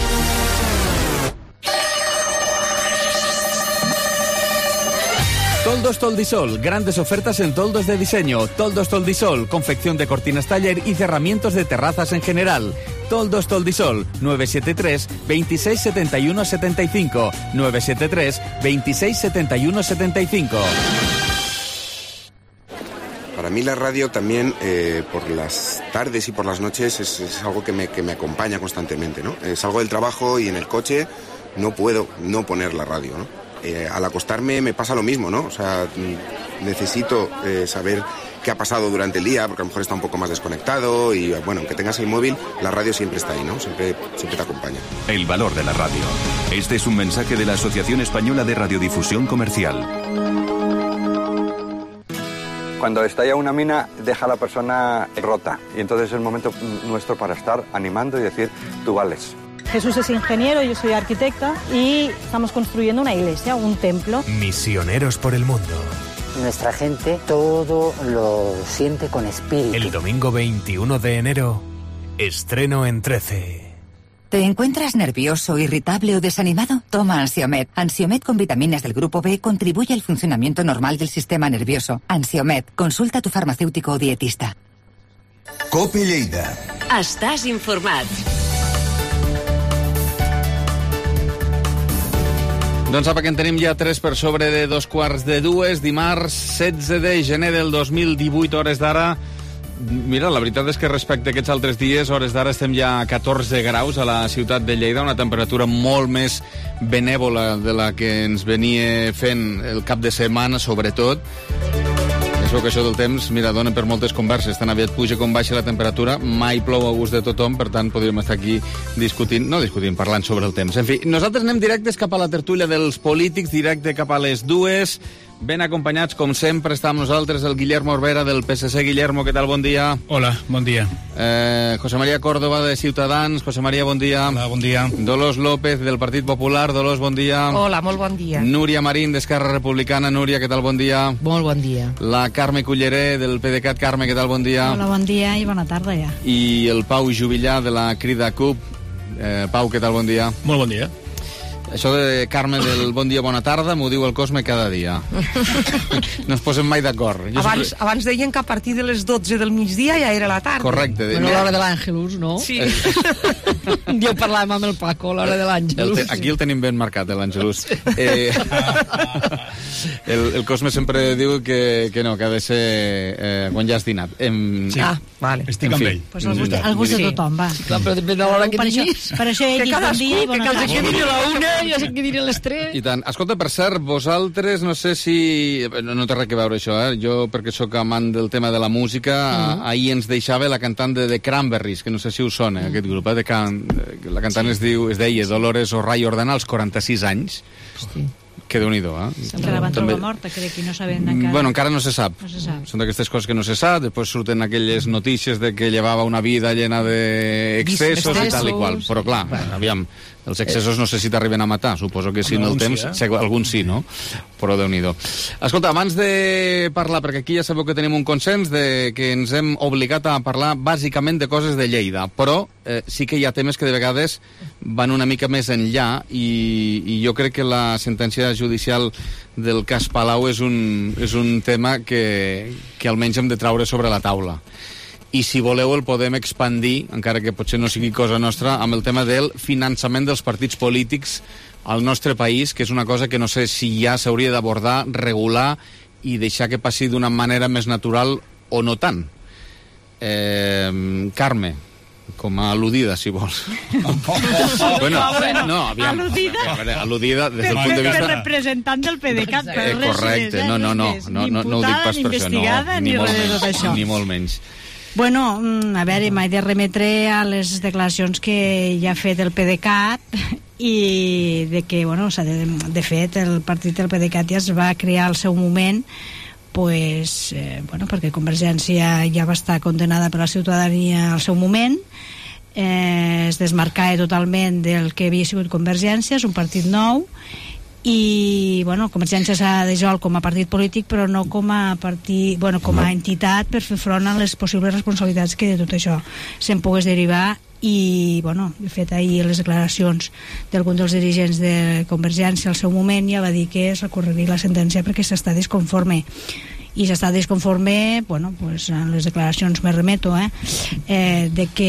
Toldos Toldisol, grandes ofertas en toldos de diseño. Toldos Toldisol, confección de cortinas taller y cerramientos de terrazas en general. Toldos Toldisol, 973 26 71 75. 973 26 71 75. Para mí la radio también, por las tardes y por las noches, es algo que me acompaña constantemente, ¿no? Salgo del trabajo y en el coche no puedo no poner la radio, ¿no? Al acostarme me pasa lo mismo, ¿no? O sea, necesito saber qué ha pasado durante el día, porque a lo mejor está un poco más desconectado y, bueno, aunque tengas el móvil, la radio siempre está ahí, ¿no? Siempre te acompaña. El valor de la radio. Este es un mensaje de la Asociación Española de Radiodifusión Comercial. Cuando estalla una mina, deja a la persona rota. Y entonces es el momento nuestro para estar animando y decir, tú vales. Jesús es ingeniero, yo soy arquitecta y estamos construyendo una iglesia, un templo. Misioneros por el mundo. Nuestra gente todo lo siente con espíritu. El domingo 21 de enero, estreno en 13. ¿Te encuentras nervioso, irritable o desanimado? Toma Ansiomed. Ansiomed con vitaminas del grupo B contribuye al funcionamiento normal del sistema nervioso. Ansiomed. Consulta a tu farmacéutico o dietista. COPE Lleida. Estàs informat. Doncs apa, que en tenim ja 3 per sobre de 2:15, dimarts 16 de gener del 2018, hores d'ara. Mira, la veritat és que respecte a aquests altres dies, hores d'ara estem ja a 14 graus a la ciutat de Lleida, una temperatura molt més benèvola de la que ens venia fent el cap de setmana, sobretot. És sabeu que això del temps, mira, dona per moltes converses, tan aviat puja com baixa la temperatura, mai plou a gust de tothom, per tant podríem estar aquí parlant sobre el temps. En fi, nosaltres anem directes cap a la tertúlia dels polítics, directe cap a les 2, ben acompanyats, com sempre, està amb nosaltres el Guillermo Orbera del PSC. Guillermo, què tal? Bon dia. Hola, bon dia. José María Córdoba de Ciutadans. José María, bon dia. Hola, bon dia. Dolors López del Partit Popular. Dolors, bon dia. Hola, molt bon dia. Núria Marín d'Esquerra Republicana. Núria, què tal? Bon dia. Molt bon dia. La Carme Culleré del PDeCAT. Carme, què tal? Bon dia. Hola, bon dia i bona tarda ja. I el Pau Juvillà de la Crida CUP. Pau, què tal? Bon dia. Molt bon dia. Això de Carme del bon dia, bona tarda, m'ho diu el Cosme cada dia. No es posen mai d'acord. Abans deien que a partir de les 12 del migdia ja era la tarda. Correcte. Bueno, l'hora de l'Àngelus, no? Sí. Jo parlàvem amb el Paco, l'hora de l'Àngelus. Aquí el tenim ben marcat, l'Àngelus. El Cosme sempre diu que no, que ha de ser quan ja has dinat. Sí, vale. Estic amb ell. Pues el gust de tothom, va. Clar, però depèn de l'hora que diguis. Per això he dit bon dia i bona tarda. Que cadascú digui a la 1, ja sé que diré a les 3. I tant. Escolta, per cert, vosaltres, no sé si... No té res que veure això, Jo, perquè sóc amant del tema de la música, ahir ens deixava la cantant de The Cranberries, que no sé si us sona, aquest grup, la cantant es deia Dolores O'Reilly Ordana, als 46 anys. Hosti. Que Déu-n'hi-do, Sempre la van trobar morta, crec, i no saben encara... Bueno, encara no se sap. Són d'aquestes coses que no se sap, després surten aquelles notícies de que llevava una vida llena d'excessos i tal i qual. Però clar, aviam, els excessos no sé si t'arriben a matar, suposo que sí en el temps, alguns sí, no? Però Déu-n'hi-do. Escolta, abans de parlar, perquè aquí ja sabeu que tenim un consens de que ens hem obligat a parlar bàsicament de coses de Lleida, però sí que hi ha temes que de vegades van una mica més enllà i jo crec que la sentència judicial del cas Palau és un tema que almenys hem de traure sobre la taula. I si voleu el podem expandir, encara que potser no sigui cosa nostra, amb el tema del finançament dels partits polítics al nostre país, que és una cosa que no sé si ja s'hauria d'abordar, regular i deixar que passi d'una manera més natural o no tant. Carme, com a al·ludida, si vols. Bueno, no, aviam. Al·ludida des del punt de vista... Per representant del PDeCAT. Correcte, no ho dic pas per això, no, ni molt menys. Bueno, a veure, m'he de remetre a les declaracions que ja ha fet el PDeCAT i de que, bueno, de fet, el partit del PDeCAT ja es va crear al seu moment perquè Convergència ja va estar condenada per la ciutadania al seu moment, es desmarcava totalment del que havia sigut Convergència, és un partit nou i Convergència s'ha dissolt com a partit polític però no com a partit, com a entitat per fer front a les possibles responsabilitats que de tot això se'n pogués derivar. I, de fet, ahir les declaracions d'alguns dels dirigents de Convergència al seu moment ja va dir que es recorreria la sentència perquè s'està disconforme. I s'està disconforme, en les declaracions me remeto, de que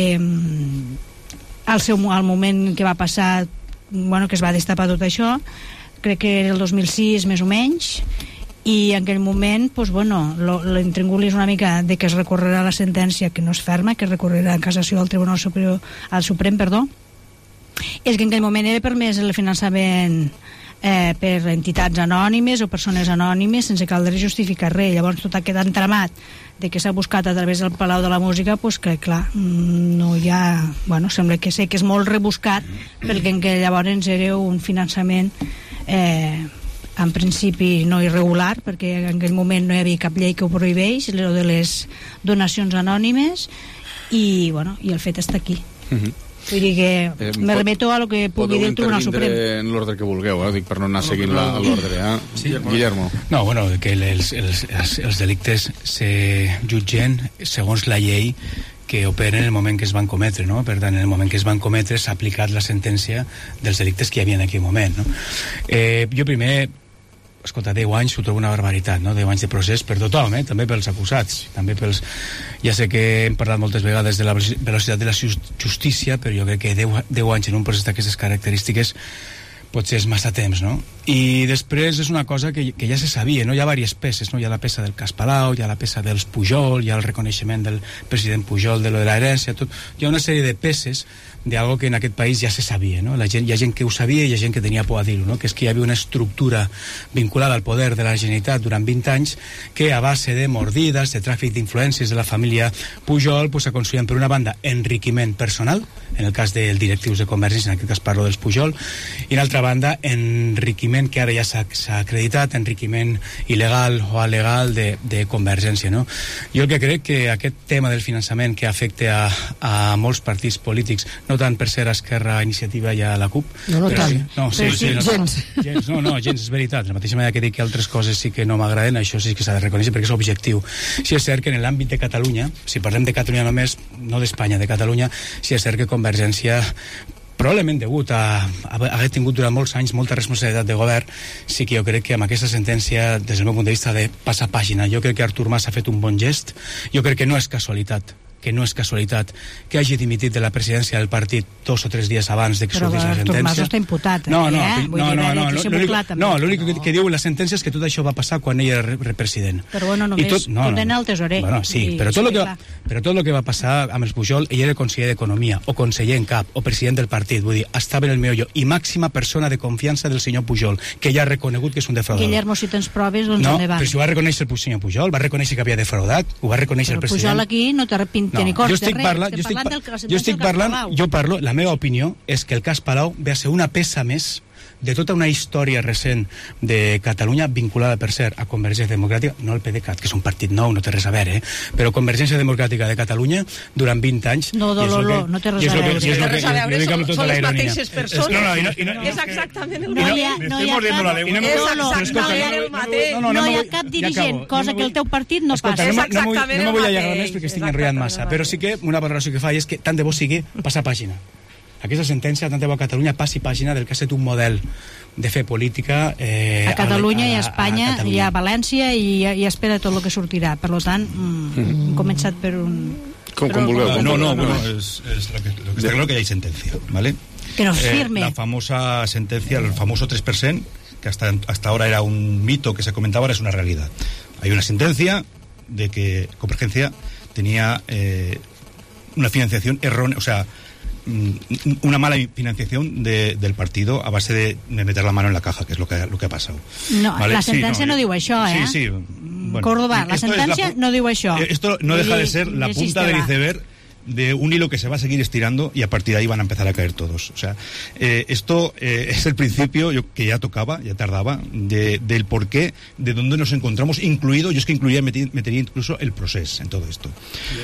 al moment que va passar, que es va destapar tot això, crec que era el 2006 més o menys, i en aquell moment l'entringuli és una mica de que es recorrerà la sentència, que no és ferma, que es recorrerà en cassació al Tribunal Superior, al Suprem, és que en aquell moment era permès el finançament per entitats anònimes o persones anònimes sense caldre justificar res. Llavors tot aquest entramat de que s'ha buscat a través del Palau de la Música, que clar, no hi ha... sembla que sé que és molt rebuscat perquè en que llavors era un finançament en principi no irregular, perquè en aquell moment no hi havia cap llei que ho prohibeix, el de les donacions anònimes, i el fet està aquí. Vull dir que me remeto a lo que pugui dir el Tribunal Suprem. Podeu intervindre en l'ordre que vulgueu, dic per no anar seguint l'ordre. Sí, Guillermo. No, que els delictes se jutgen segons la llei que opera en el moment que es van cometre, no? Per tant, en el moment que es van cometre s'ha aplicat la sentència dels delictes que hi havia en aquell moment, no? Jo primer, escolta, 10 anys ho trobo una barbaritat, no? 10 anys de procés per tothom, també pels acusats, també pels... Ja sé que hem parlat moltes vegades de la velocitat de la justícia, però jo crec que 10 anys en un procés d'aquestes característiques potser és massa temps, no? I després és una cosa que ja se sabia, no? Hi ha diverses peces, no? Hi ha la peça del cas Palau, hi ha la peça dels Pujol, hi ha el reconeixement del president Pujol de lo de l'herència, tot. Hi ha una sèrie de peces d'algo que en aquest país ja se sabia, no? Hi ha gent que ho sabia i hi ha gent que tenia por a dir-ho, no? Que és que hi havia una estructura vinculada al poder de la Generalitat durant 20 anys que a base de mordides, de tràfic d'influències de la família Pujol, pues aconseguien per una banda enriquiment personal, en el cas dels directius de Convergència, en aquest cas parlo dels Pujol, i en altra banda enriquiment que ara ja s'ha acreditat, enriquiment il·legal o alegal de Convergència, no? Jo el que crec que aquest tema del finançament que afecta a molts partits polítics, no tant per ser a Esquerra, Iniciativa i a la CUP, no tant, gens, és veritat, de la mateixa manera que dic que altres coses sí que no m'agraden, això sí que s'ha de reconèixer perquè és objectiu. Sí és cert que en l'àmbit de Catalunya, si parlem de Catalunya només, no d'Espanya, de Catalunya, sí és cert que Convergència, probablement degut a haver tingut durant molts anys molta responsabilitat de govern, sí que jo crec que amb aquesta sentència, des del meu punt de vista, de passar pàgina. Jo crec que Artur Mas ha fet un bon gest, jo crec que no és casualitat que hagi dimitit de la presidència del partit 2 o 3 dies abans de que sortís la sentència. Però Artur Mas està imputat. No, l'únic que diu la sentència és que tot això va passar quan ell era president. Però bueno, només poden el tesorer. Bueno, sí, però tot el que va passar amb els Pujol, ell era conseller d'Economia, o conseller en cap, o president del partit, vull dir, estava en el meollo, i màxima persona de confiança del senyor Pujol, que ja ha reconegut que és un defraudador. Guillermo, si tens proves, doncs on va? No, però si ho va reconèixer el senyor Pujol, va reconèixer que havia defraudat, ho va reconèixer el president. Pujol aquí no té ni cos de res, jo parlo, la meva opinió és que el cas Palau ve a ser una peça més de tota una història recent de Catalunya vinculada, per cert, a Convergència Democràtica, no al PDeCAT, que és un partit nou, no té res a veure, però Convergència Democràtica de Catalunya durant 20 anys... No té res a veure. Són les mateixes persones. És exactament el mateix. No hi ha cap dirigent, cosa que el teu partit no passa. No me vull allargar més perquè estic enrotllant massa, però sí que una valoració que faig és que tant de bo sigui passar pàgina. Aquesta sentència, tant de bo a Catalunya, passi pàgina del que ha estat un model de fer política a Catalunya i a Espanya i a València i espera tot el que sortirà. Per tant, hem començat per un... Com vulgueu. No, es lo que está claro que hay sentencia, ¿vale? Que nos firme. La famosa sentencia, el famoso 3%, que hasta ahora era un mito que se comentaba, ahora es una realidad. Hay una sentencia de que Convergencia tenía una financiación errónea, o sea, una mala financiación del partido a base de meter la mano en la caja, que es lo que ha pasado. No, ¿vale? La sentència no diu això, Sí. Bueno, Córdoba, la sentència no diu això. Esto no deja de ser la punta del iceberg de un hilo que se va a seguir estirando y a partir de ahí van a empezar a caer todos. O sea, esto es el principio que ya tocaba, ya tardaba, del porqué, de dónde nos encontramos, incluido, yo es que metería incluso el procés en todo esto.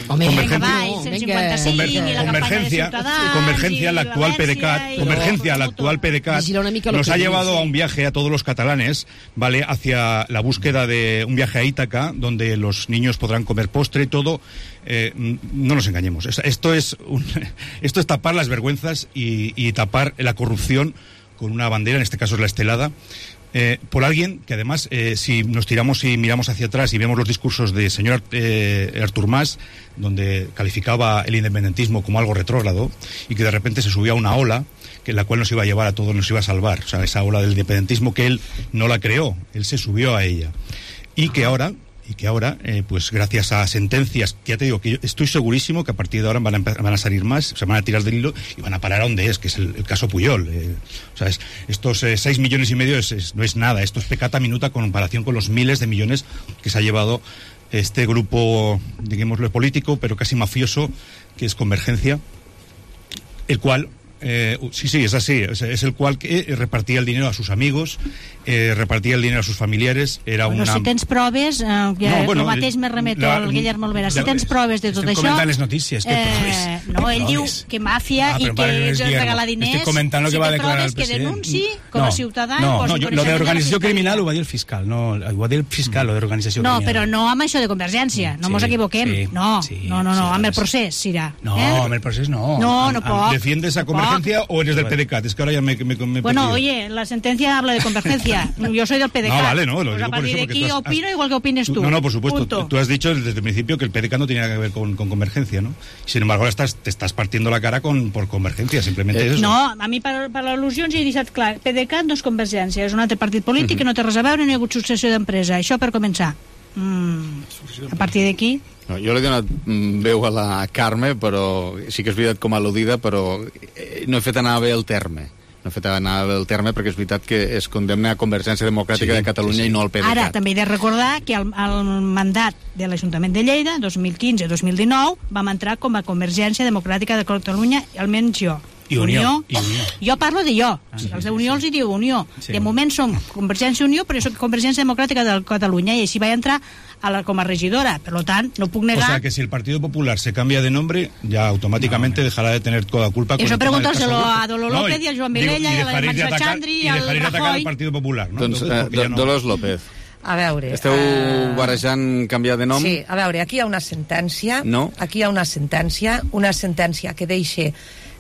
Convergencia, la actual PDeCAT, nos ha llevado a un viaje a todos los catalanes, ¿vale? Hacia la búsqueda de un viaje a Ítaca, donde los niños podrán comer postre y todo. No nos engañemos, esto es tapar las vergüenzas y tapar la corrupción con una bandera, en este caso es la estelada, por alguien que además, si nos tiramos y miramos hacia atrás y vemos los discursos de señor Artur Mas, donde calificaba el independentismo como algo retrógrado y que de repente se subía a una ola que la cual nos iba a llevar a todos, nos iba a salvar, o sea, esa ola del independentismo que él no la creó, él se subió a ella y que ahora, pues gracias a sentencias, que ya te digo que yo estoy segurísimo que a partir de ahora van a salir más, se van a tirar del hilo y van a parar a donde es, que es el caso Pujol. O sea, estos 6 millones y medio no es nada, esto es peccata minuta en comparación con los miles de millones que se ha llevado este grupo, digámoslo, político, pero casi mafioso, que es Convergencia, el cual... sí, es así, es el cual que repartía el dinero a sus amigos, repartia el dinero a sus familiares, era una... Si tens proves, el mateix me remeto al Guillermo Olvera, si tens proves de tot això... Estem comentant les notícies, què proves? No, ell diu que màfia i que regala diners, estic comentant el que va declarar el president. Que denunci com a ciutadà... No, lo de organització criminal ho va dir el fiscal, no, ho va dir el fiscal, lo de organització criminal. No, però no amb això de Convergència, no mos equivoquem, no, amb el procés, Sira. No, amb el procés no. No pot. Defiendes a Convergencia Convergencia o eres del PDeCAT? Es que ahora ya me Bueno, oye, la sentencia habla de Convergencia. Yo soy del PDeCAT. No, vale, no, lo pues digo a partir por eso, de aquí opino igual que opines tú. No, por supuesto. Punto. Tú has dicho desde el principio que el PDeCAT no tenía que ver con Convergencia, ¿no? Sin embargo, ahora te estás partiendo la cara por Convergencia, simplemente eso. No, a mi per al·lusions he deixat clar, PDeCAT no és Convergència, és un altre partit polític que no té res a veure, no hi ha hagut successió d'empresa. Això per començar. A partir d'aquí... No, jo l'he donat veu a la Carme, però sí que és veritat com a al·ludida, però no he fet anar bé el terme. No he fet anar bé el terme perquè és veritat que es condemna a Convergència Democràtica de Catalunya i no al PDeCAT. Ara, també he de recordar que el mandat de l'Ajuntament de Lleida, 2015-2019, vam entrar com a Convergència Democràtica de Catalunya, almenys jo. I Unió. Jo parlo de jo. Els d'Unió els hi diu Unió. De moment som Convergència Unió, però soc Convergència Democràtica de Catalunya i així vaig entrar com a regidora. Per tant, no puc negar... O sea, que si el Partido Popular se cambia de nombre, ya automáticamente dejará de tener toda culpa. Eso pregúntaselo a Dolo López y a Joan Vilella y a la Macha Chandri y al Rajoy. Y dejaré de atacar al Partido Popular, ¿no? Dolors López. A veure... Esteu barrejant canviar de nom? Sí, a veure, aquí hi ha una sentència. No. Aquí hi ha una sentència que deixa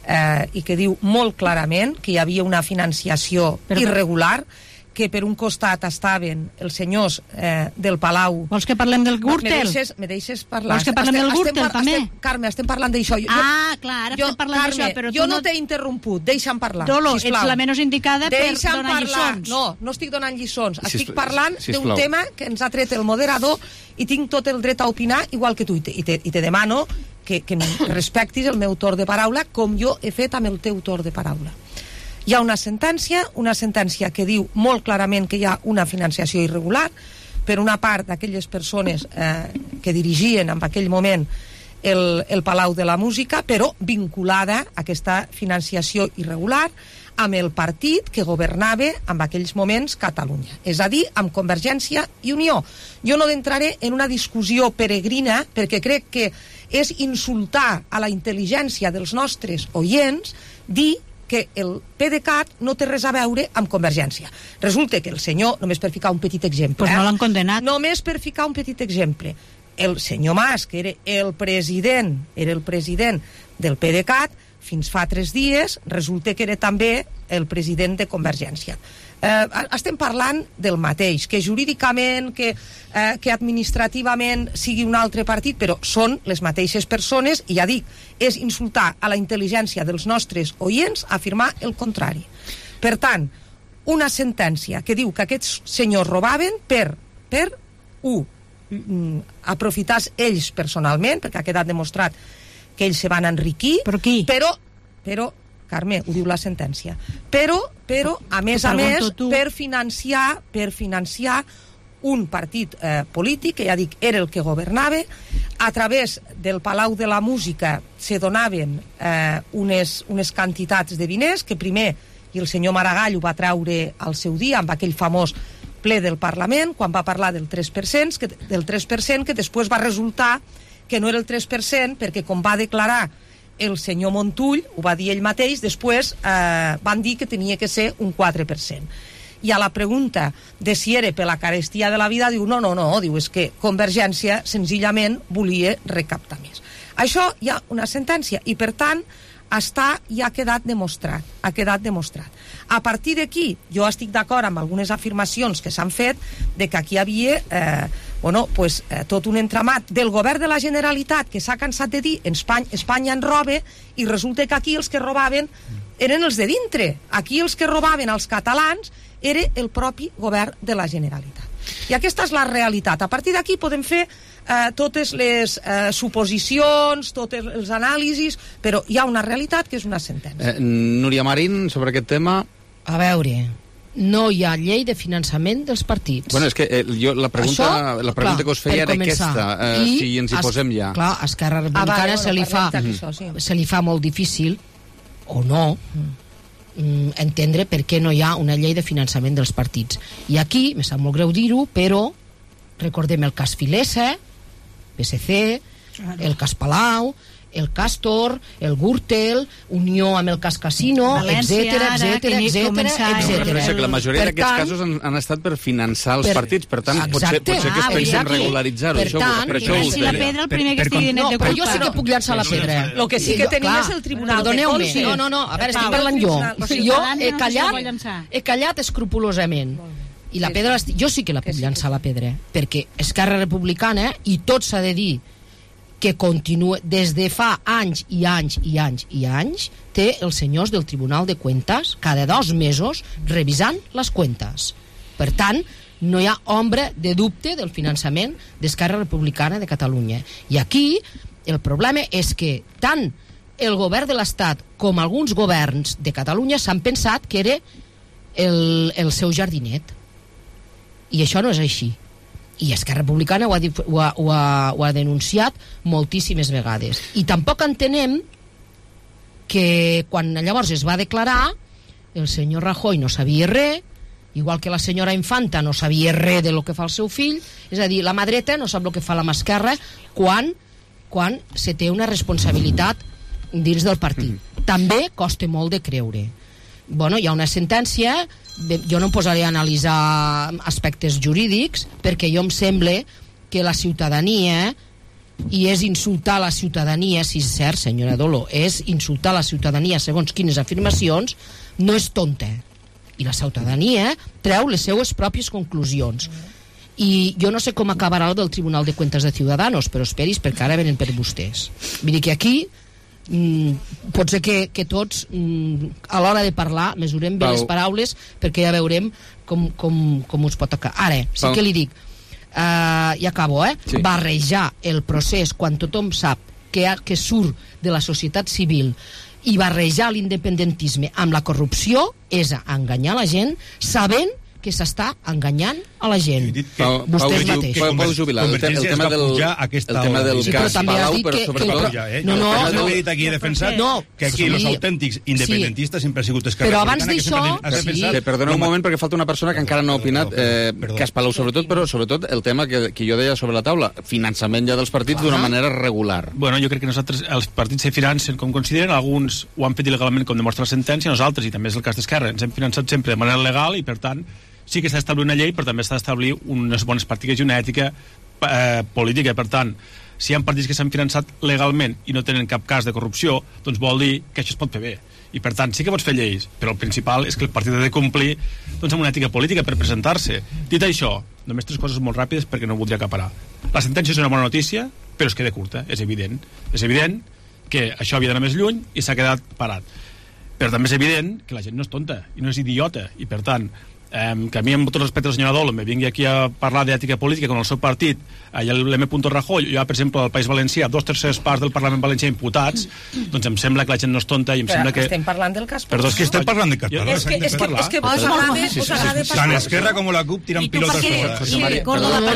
i que diu molt clarament que hi havia una financiació irregular, que per un costat estaven els senyors del Palau... Vols que parlem del Gürtel? Me deixes parlar. Vols que parlem del Gürtel, també? Carme, estem parlant d'això. Clar, ara estem parlant d'això, però jo no t'he interromput, deixa'm parlar. Dolo, ets la menys indicada per donar lliçons. No estic donant lliçons, estic parlant d'un tema que ens ha tret el moderador i tinc tot el dret a opinar igual que tu, i te demano que respectis el meu torn de paraula com jo he fet amb el teu torn de paraula. Hi ha una sentència que diu molt clarament que hi ha una financiació irregular per una part d'aquelles persones que dirigien en aquell moment el Palau de la Música, però vinculada a aquesta financiació irregular amb el partit que governava en aquells moments Catalunya, és a dir, amb Convergència i Unió. Jo no entraré en una discussió peregrina perquè crec que és insultar a la intel·ligència dels nostres oients dir que el PDeCAT no té res a veure amb Convergència. Resulta que el senyor, només per ficar un petit exemple... Pues no l'han condenat. Només per ficar un petit exemple. El senyor Mas, que era el president del PDeCAT, fins fa 3 dies, resulta que era també el president de Convergència. Estem parlant del mateix, que jurídicament, que administrativament sigui un altre partit, però són les mateixes persones, i ja dic, és insultar a la intel·ligència dels nostres oients afirmar el contrari. Per tant, una sentència que diu que aquests senyors robaven per aprofitar ells personalment, perquè ha quedat demostrat que ells se van enriquir, però Carme, ho diu la sentència, però a més, per financiar un partit polític, que ja dic, era el que governava, a través del Palau de la Música se donaven unes quantitats de diners que primer, i el senyor Maragall ho va treure al seu dia amb aquell famós ple del Parlament, quan va parlar del 3%, que després va resultar que no era el 3%, perquè com va declarar el senyor Montull, ho va dir ell mateix, després van dir que tenia que ser un 4%. I a la pregunta de si era per la carestia de la vida, diu no, diu, és que Convergència senzillament volia recaptar més. Això hi ha una sentència i per tant ja ha quedat demostrat. A partir d'aquí, jo estic d'acord amb algunes afirmacions que s'han fet de que aquí hi havia tot un entramat del govern de la Generalitat que s'ha cansat de dir Espanya en roba, i resulta que aquí els que robaven eren els de dintre. Aquí els que robaven als catalans era el propi govern de la Generalitat. I aquesta és la realitat. A partir d'aquí podem fer totes les suposicions, tots els anàlisis, però hi ha una realitat que és una sentència. Núria Marín, sobre aquest tema... A veure, no hi ha llei de finançament dels partits. Bueno, és que la pregunta que us feia era aquesta, si ens hi posem ja. Clar, a Esquerra Republicana se li fa molt difícil, o no, entendre per què no hi ha una llei de finançament dels partits. I aquí, me sap molt greu dir-ho, però recordem el cas Filesa, PSC, el cas Palau, el Castor, el Gürtel, Unió amb el cas Casino, etcètera. La majoria d'aquests casos han estat per finançar els partits, per tant, potser que es pensen regularitzar-ho. Per la pedra, el primer que estigui net de culpa. Però jo sí que puc llançar la pedra. El que sí que tenim és el Tribunal de Comptes. No, a veure, estic parlant jo. Jo he callat escrupolosament. I la pedra, jo sí que la puc llançar la pedra, perquè Esquerra Republicana, i tot s'ha de dir, que continua des de fa anys i anys i anys i anys, té els senyors del Tribunal de Cuentas cada 2 mesos revisant les cuentas. Per tant, no hi ha ombra de dubte del finançament d'Esquerra Republicana de Catalunya. I aquí el problema és que tant el govern de l'Estat com alguns governs de Catalunya s'han pensat que era el seu jardinet. I això no és així. I Esquerra Republicana ho ha denunciat moltíssimes vegades. I tampoc entenem que quan llavors es va declarar el senyor Rajoy no sabia res, igual que la senyora Infanta no sabia res de lo que fa el seu fill, és a dir, la mà dreta no sap el que fa la mà esquerra quan se té una responsabilitat dins del partit. També costa molt de creure. Bueno, hi ha una sentència, jo no em posaré a analitzar aspectes jurídics, perquè jo em sembla que la ciutadania, i és insultar la ciutadania, si és cert, senyora Dolo, és insultar la ciutadania segons quines afirmacions, no és tonta. I la ciutadania treu les seues pròpies conclusions. I jo no sé com acabarà el del Tribunal de Cuentas de Ciudadanos, però esperis, perquè ara venen per vostès. Vull dir que aquí pot ser que tots a l'hora de parlar mesurem bé les paraules, perquè ja veurem com us pot acabar. Ara, sí que li dic, i acabo, barrejar el procés quan tothom sap que surt de la societat civil i barrejar l'independentisme amb la corrupció és enganyar la gent sabent que s'està enganyant a la gent. Vostès mateixos. Pau Jubilat, el tema del cas Palau, però sobretot... No he dit aquí, he defensat que aquí els autèntics independentistes sempre han sigut Esquerra Republicana. Però abans d'això... Perdoneu un moment, perquè falta una persona que encara no ha opinat, cas Palau sobretot, però sobretot el tema que jo deia sobre la taula, finançament ja dels partits d'una manera regular. Bueno, jo crec que nosaltres, els partits se financen com consideren, alguns ho han fet il·legalment com demostra la sentència, nosaltres, i també és el cas d'Esquerra, ens hem finançat sempre de manera legal i per tant sí que s'ha d'establir una llei, però també s'ha d'establir unes bones pràctiques i una ètica política. Per tant, si hi ha partits que s'han finançat legalment i no tenen cap cas de corrupció, doncs vol dir que això es pot fer bé. I per tant, sí que pots fer lleis, però el principal és que el partit ha de complir doncs, amb una ètica política per presentar-se. Dit això, només 3 coses molt ràpides perquè no voldria acaparar. La sentència és una bona notícia, però es queda curta, és evident. És evident que això havia d'anar més lluny i s'ha quedat parat. Però també és evident que la gent no és tonta i no és idiota, i per tant que a mi, amb tot respecte a la senyora Dolo, me vingui aquí a parlar d'ètica política con el seu partit, allà l'M. Rajoy, jo, per exemple, al País Valencià, 2/3 parts del Parlament Valencià imputats, doncs em sembla que la gent no és tonta i em sembla que... Estem parlant del cas... Perdó, és que estem parlant de català. És que us agrada... Tant Esquerra com la CUP tiran pilotes fora.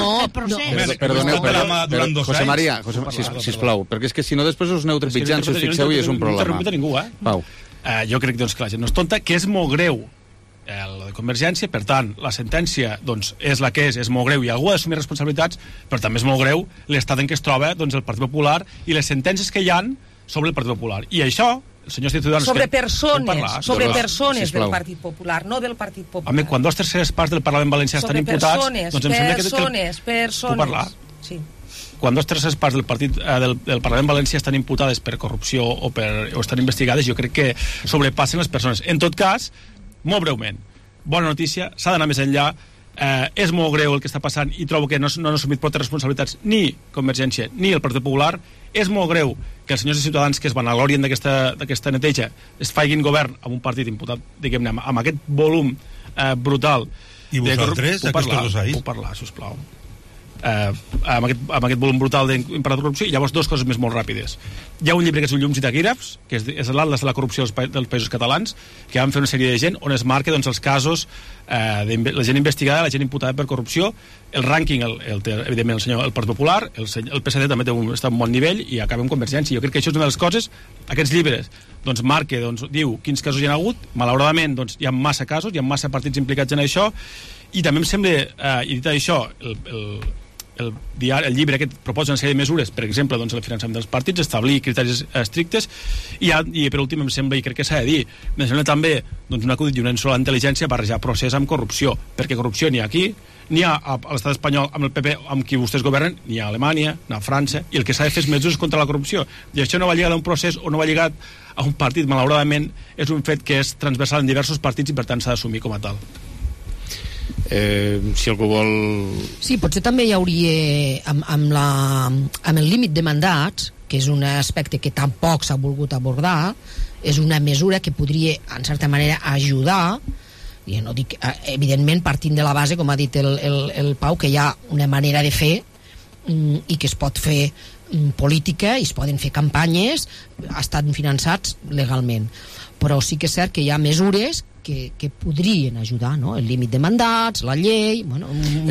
Perdoneu, José María, sisplau, perquè és que si no després us aneu trepitjant, si us fixeu, i és un problema. No interrompe ningú, Pau. Jo crec doncs, que la gent no és tonta, que és molt greu la de Convergència, per tant, la sentència doncs, és la que és molt greu i algú ha d'assumir responsabilitats, però també és molt greu l'estat en què es troba doncs, el Partit Popular i les sentències que hi han sobre el Partit Popular. I això, els senyors ciutadans... Sobre persones del Partit Popular, no del Partit Popular. Home, quan 2/3 parts del Parlament Valencià estan imputats... Doncs em sembla que persones. Puc parlar? Sí. Quan 2/3 parts del Parlament Valencià estan imputades per corrupció o estan investigades, jo crec que sobrepassen les persones. En tot cas, molt breument, bona notícia, s'ha d'anar més enllà, és molt greu el que està passant i trobo que no han assumit prou responsabilitats ni Convergència ni el Partit Popular. És molt greu que els senyors de Ciutadans que es vanaglorien d'aquesta neteja es facin govern amb un partit imputat, diguem-ne, amb aquest volum brutal. I vosaltres, aquests dos anys? Puc parlar, sisplau. Amb aquest volum brutal d'imperator de corrupció. I llavors 2 coses més molt ràpides. Hi ha un llibre que es diu Llums i taquígrafs, que és l'Atles de la corrupció dels països catalans, que van fer una sèrie de gent on es marca doncs, els casos de la gent investigada, la gent imputada per corrupció. El rànquing el té evidentment el Partit Popular, el PSD també està a un bon nivell i acaba amb Convergència. Jo crec que això és una de les coses, aquests llibres doncs marca, doncs, diu quins casos hi ha hagut. Malauradament doncs, hi ha massa casos, hi ha massa partits implicats en això, i també em sembla, i dit això, el llibre aquest proposa una sèrie de mesures, per exemple, doncs, el finançament dels partits, establir criteris estrictes, i per últim em sembla, i crec que s'ha de dir, em sembla també doncs, un acudit i una insola intel·ligència barrejar procés amb corrupció, perquè corrupció n'hi ha aquí, n'hi ha a l'estat espanyol amb el PP, amb qui vostès governen, n'hi ha a Alemanya, n'hi ha a França, i el que s'ha de fer és mesures contra la corrupció, i això no va lligat a un procés o no va lligat a un partit, malauradament és un fet que és transversal en diversos partits i per tant s'ha d'assumir com a tal. Si algú vol... Sí, potser també hi hauria amb el límit de mandats, que és un aspecte que tampoc s'ha volgut abordar, és una mesura que podria en certa manera ajudar, i no dic, evidentment partint de la base, com ha dit el Pau, que hi ha una manera de fer i que es pot fer política i es poden fer campanyes, estan finançats legalment, però sí que és cert que hi ha mesures que podrien ajudar, no? El límit de mandats, la llei... Bueno,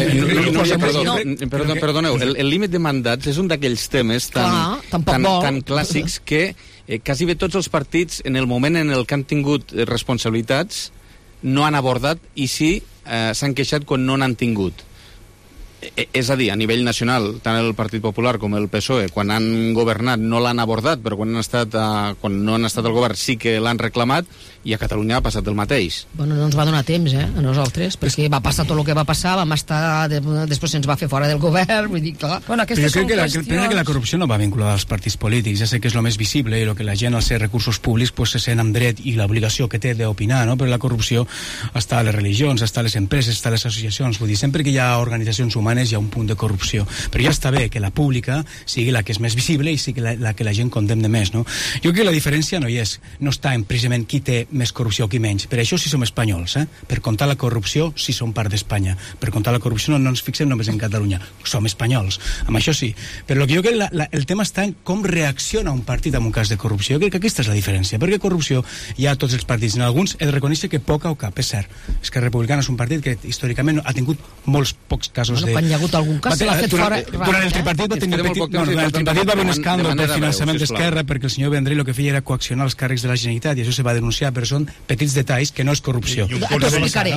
perdoneu, el límit de mandats és un d'aquells temes tan clàssics que quasi bé tots els partits, en el moment en el que han tingut responsabilitats, no han abordat i sí s'han queixat quan no n'han tingut. És a dir, a nivell nacional, tant el Partit Popular com el PSOE, quan han governat no l'han abordat, però quan no han estat al govern sí que l'han reclamat, i a Catalunya ha passat el mateix. Bueno, no ens va donar temps, a nosaltres, perquè va passar tot el que va passar, vam estar... Després se'ns va fer fora del govern, vull dir, clar... Bueno, però jo crec que la corrupció no va vinculada als partits polítics, ja sé que és el més visible i el que la gent al ser recursos públics pues, se sent amb dret i l'obligació que té d'opinar, no? Però la corrupció està a les religions, està a les empreses, està a les associacions, vull dir, sempre que hi ha organitzacions humanes hi ha un punt de corrupció, però ja està bé que la pública sigui la que és més visible i sigui la que la gent condemna més, no? Jo crec que la diferència no està en precisament qui té més corrupció o qui menys, per això sí som espanyols, per comptar la corrupció sí som part d'Espanya, per comptar la corrupció no ens fixem només en Catalunya, som espanyols, amb això sí, però el que jo crec el tema està en com reacciona un partit en un cas de corrupció. Jo crec que aquesta és la diferència, perquè corrupció hi ha a tots els partits, en alguns he de reconèixer que poca o cap, és cert, Esquerra Republicana és un partit que històricament ha tingut molts pocs casos de... Quan hi ha hagut algun cas se l'ha fet fora... Durant el tripartit va tenir el tripartit va haver un escàndol pel finançament d'Esquerra perquè el senyor Vendrell el que feia era coaccionar els càrrecs de la Generalitat i això se va denunciar, però són petits detalls que no és corrupció. Ja t'ho explicaré.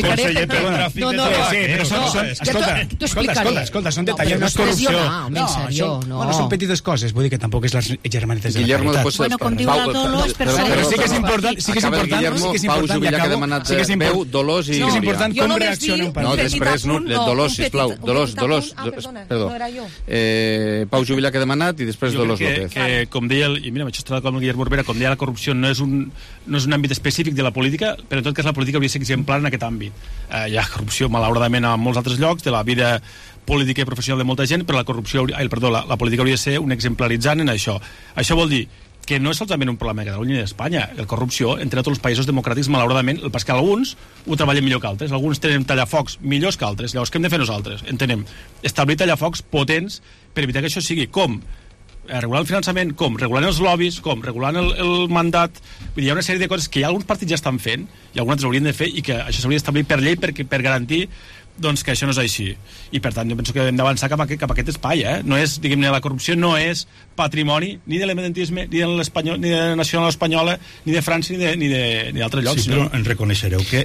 Escolta, són detalls, no és corrupció. No, són petites coses, vull dir que tampoc és les germanetes de la Caritat. Bueno, com diu la Dolo, és per saber... Però sí que és important, Pau Juvillà, que ha demanat veu, Dolors i... Sí que és important com reacciona un partit. No, després, Dolors, sisplau. Dolors, perdó. Pau Juvillà, que ha demanat, i després Dolors López. Que, com deia, i mira, vaig estar d'acord amb el Guillermo Orbera, com deia, la corrupció no és un àmbit específic de la política, però en tot cas la política hauria de ser exemplar en aquest àmbit. Hi ha corrupció, malauradament, a molts altres llocs de la vida política i professional de molta gent, però la política hauria de ser un exemplaritzant en això. Això vol dir que no és solament un problema de Catalunya i d'Espanya. La corrupció, entre tots els països democràtics, malauradament, el pas que alguns ho treballen millor que altres. Alguns tenen tallafocs millors que altres. Llavors, què hem de fer nosaltres? Entenem, establir tallafocs potents per evitar que això sigui com regulant el finançament, com regulant els lobbies, com regulant el mandat. Vull dir, hi ha una sèrie de coses que alguns partits ja estan fent i alguns altres haurien de fer i que això s'hauria d'establir per llei per garantir doncs que això no és així. I per tant jo penso que hem d'avançar cap a aquest espai, No és, diguem-ne, la corrupció no és patrimoni ni de l'independentisme, ni de la nacional espanyola, ni de França, ni d'altres llocs. Sí, però en reconeixereu que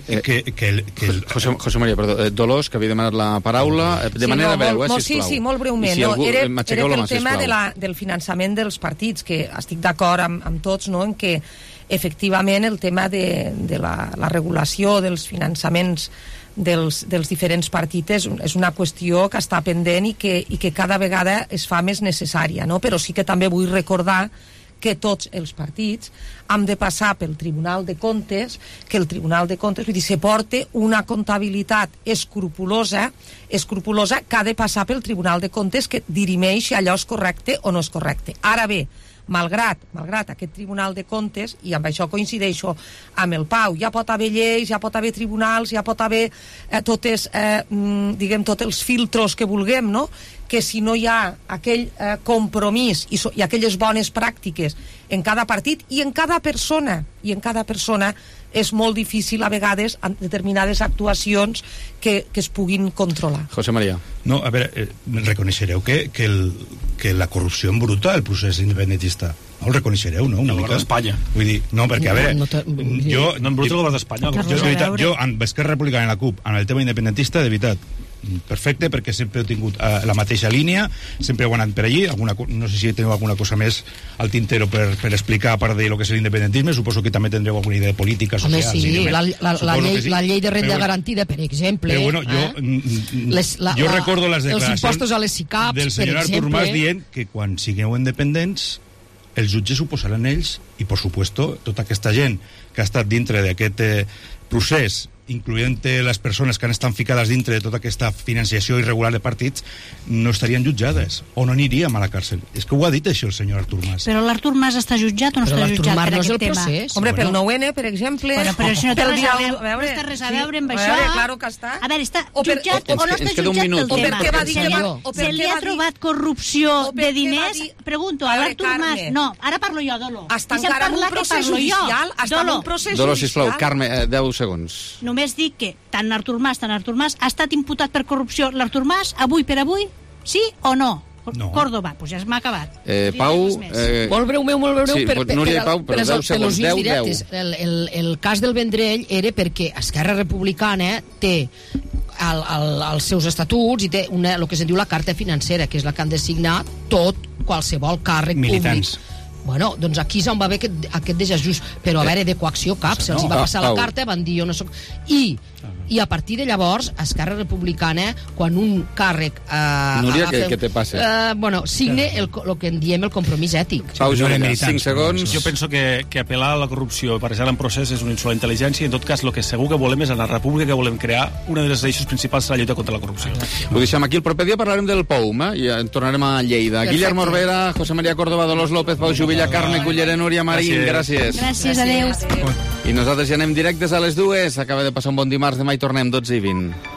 José María, perdó, Dolors, que havia demanat la paraula, de manera breu, sisplau. Sí, molt breument. Era el tema del finançament dels partits, que estic d'acord amb tots, en que efectivament el tema de la regulació dels finançaments dels diferents partits és una qüestió que està pendent i que cada vegada es fa més necessària, però sí que també vull recordar que tots els partits hem de passar pel Tribunal de Comptes, que el Tribunal de Comptes, vull dir, se porta una comptabilitat escrupulosa que ha de passar pel Tribunal de Comptes, que dirimeix si allò és correcte o no és correcte. Ara bé, malgrat aquest Tribunal de Comptes, i amb això coincideixo amb el Pau, ja pot haver lleis, ja pot haver tribunals, ja pot haver tots els filtros que vulguem, que si no hi ha aquell compromís i aquelles bones pràctiques en cada partit i en cada persona, és molt difícil a vegades en determinades actuacions que es puguin controlar. José María. No, a veure, reconeixereu que la corrupció embruta el procés independentista. No el reconeixereu, no? Una mica. Espanya. Vull dir, no, perquè, a veure... No embruta el govern d'Espanya. Jo, amb Esquerra Republicana i la CUP, en el tema independentista, de veritat, perfecte, perquè sempre he tingut la mateixa línia, sempre heu anat per allí, no sé si teniu alguna cosa més al tintero per explicar, a part de lo que és l'independentisme, suposo que també tindreu alguna idea de política, social... Home, sí, la llei de renda garantida, per exemple... Però bueno, jo recordo les declaracions els impostos a les SICAPs, del senyor Artur Mas dient que quan sigueu independents els jutges ho posaran ells i, per supuesto, tota aquesta gent que ha estat dintre d'aquest procés, incloent les persones que han estat ficades dintre de tota aquesta financiació irregular de partits, no estarien jutjades o no aniríem a la càrcel. És que ho ha dit això el senyor Artur Mas. Però l'Artur Mas està jutjat o no està jutjat per aquest tema? Hombre, pel 9-N, per exemple... Però això no té res a veure amb això. Claro que està. A veure, està jutjat o no està jutjat pel tema? Se li ha trobat corrupció de diners? Pregunto, a l'Artur Mas... No, ara parlo jo, Dolo. Està encara en un procés judicial. Dolo, sisplau, Carme, 10 segons. Només dic que tant Artur Mas ha estat imputat per corrupció. L'Artur Mas, avui per avui, sí o no? Córdoba, doncs ja m'ha acabat. Pau... Molt breu, sí, Núria i Pau, però 10 segons, 10. El cas del Vendrell era perquè Esquerra Republicana té als seus estatuts i té el que se'n diu la carta financera, que és la que han de signar qualsevol càrrec militants. Públic. Bueno, doncs aquí és on va haver aquest desajust, però a veure, de coacció cap, se'ls va passar la carta, van dir jo no soc... I a partir de llavors, Esquerra Republicana, quan un càrrec... Núria, què te passa? Signe el que en diem el compromís ètic. Pau, 5 segons. Jo penso que apel·lar a la corrupció per en procés és un insult a la intel·ligència i en tot cas el que segur que volem és en la república que volem crear, una de les eixos principals serà la lluita contra la corrupció. Ho deixem aquí, el proper dia parlarem del POUM, i tornarem a Lleida. Guillermo Orbera, José María Córdoba, Dolors López, Pau Jubilla, Carme Cullera, Núria Marín, gràcies. Gràcies, adeu. I nosaltres ja anem directes a les 2. Acaba de passar un bon dimarts, demà hi tornem, 12:20.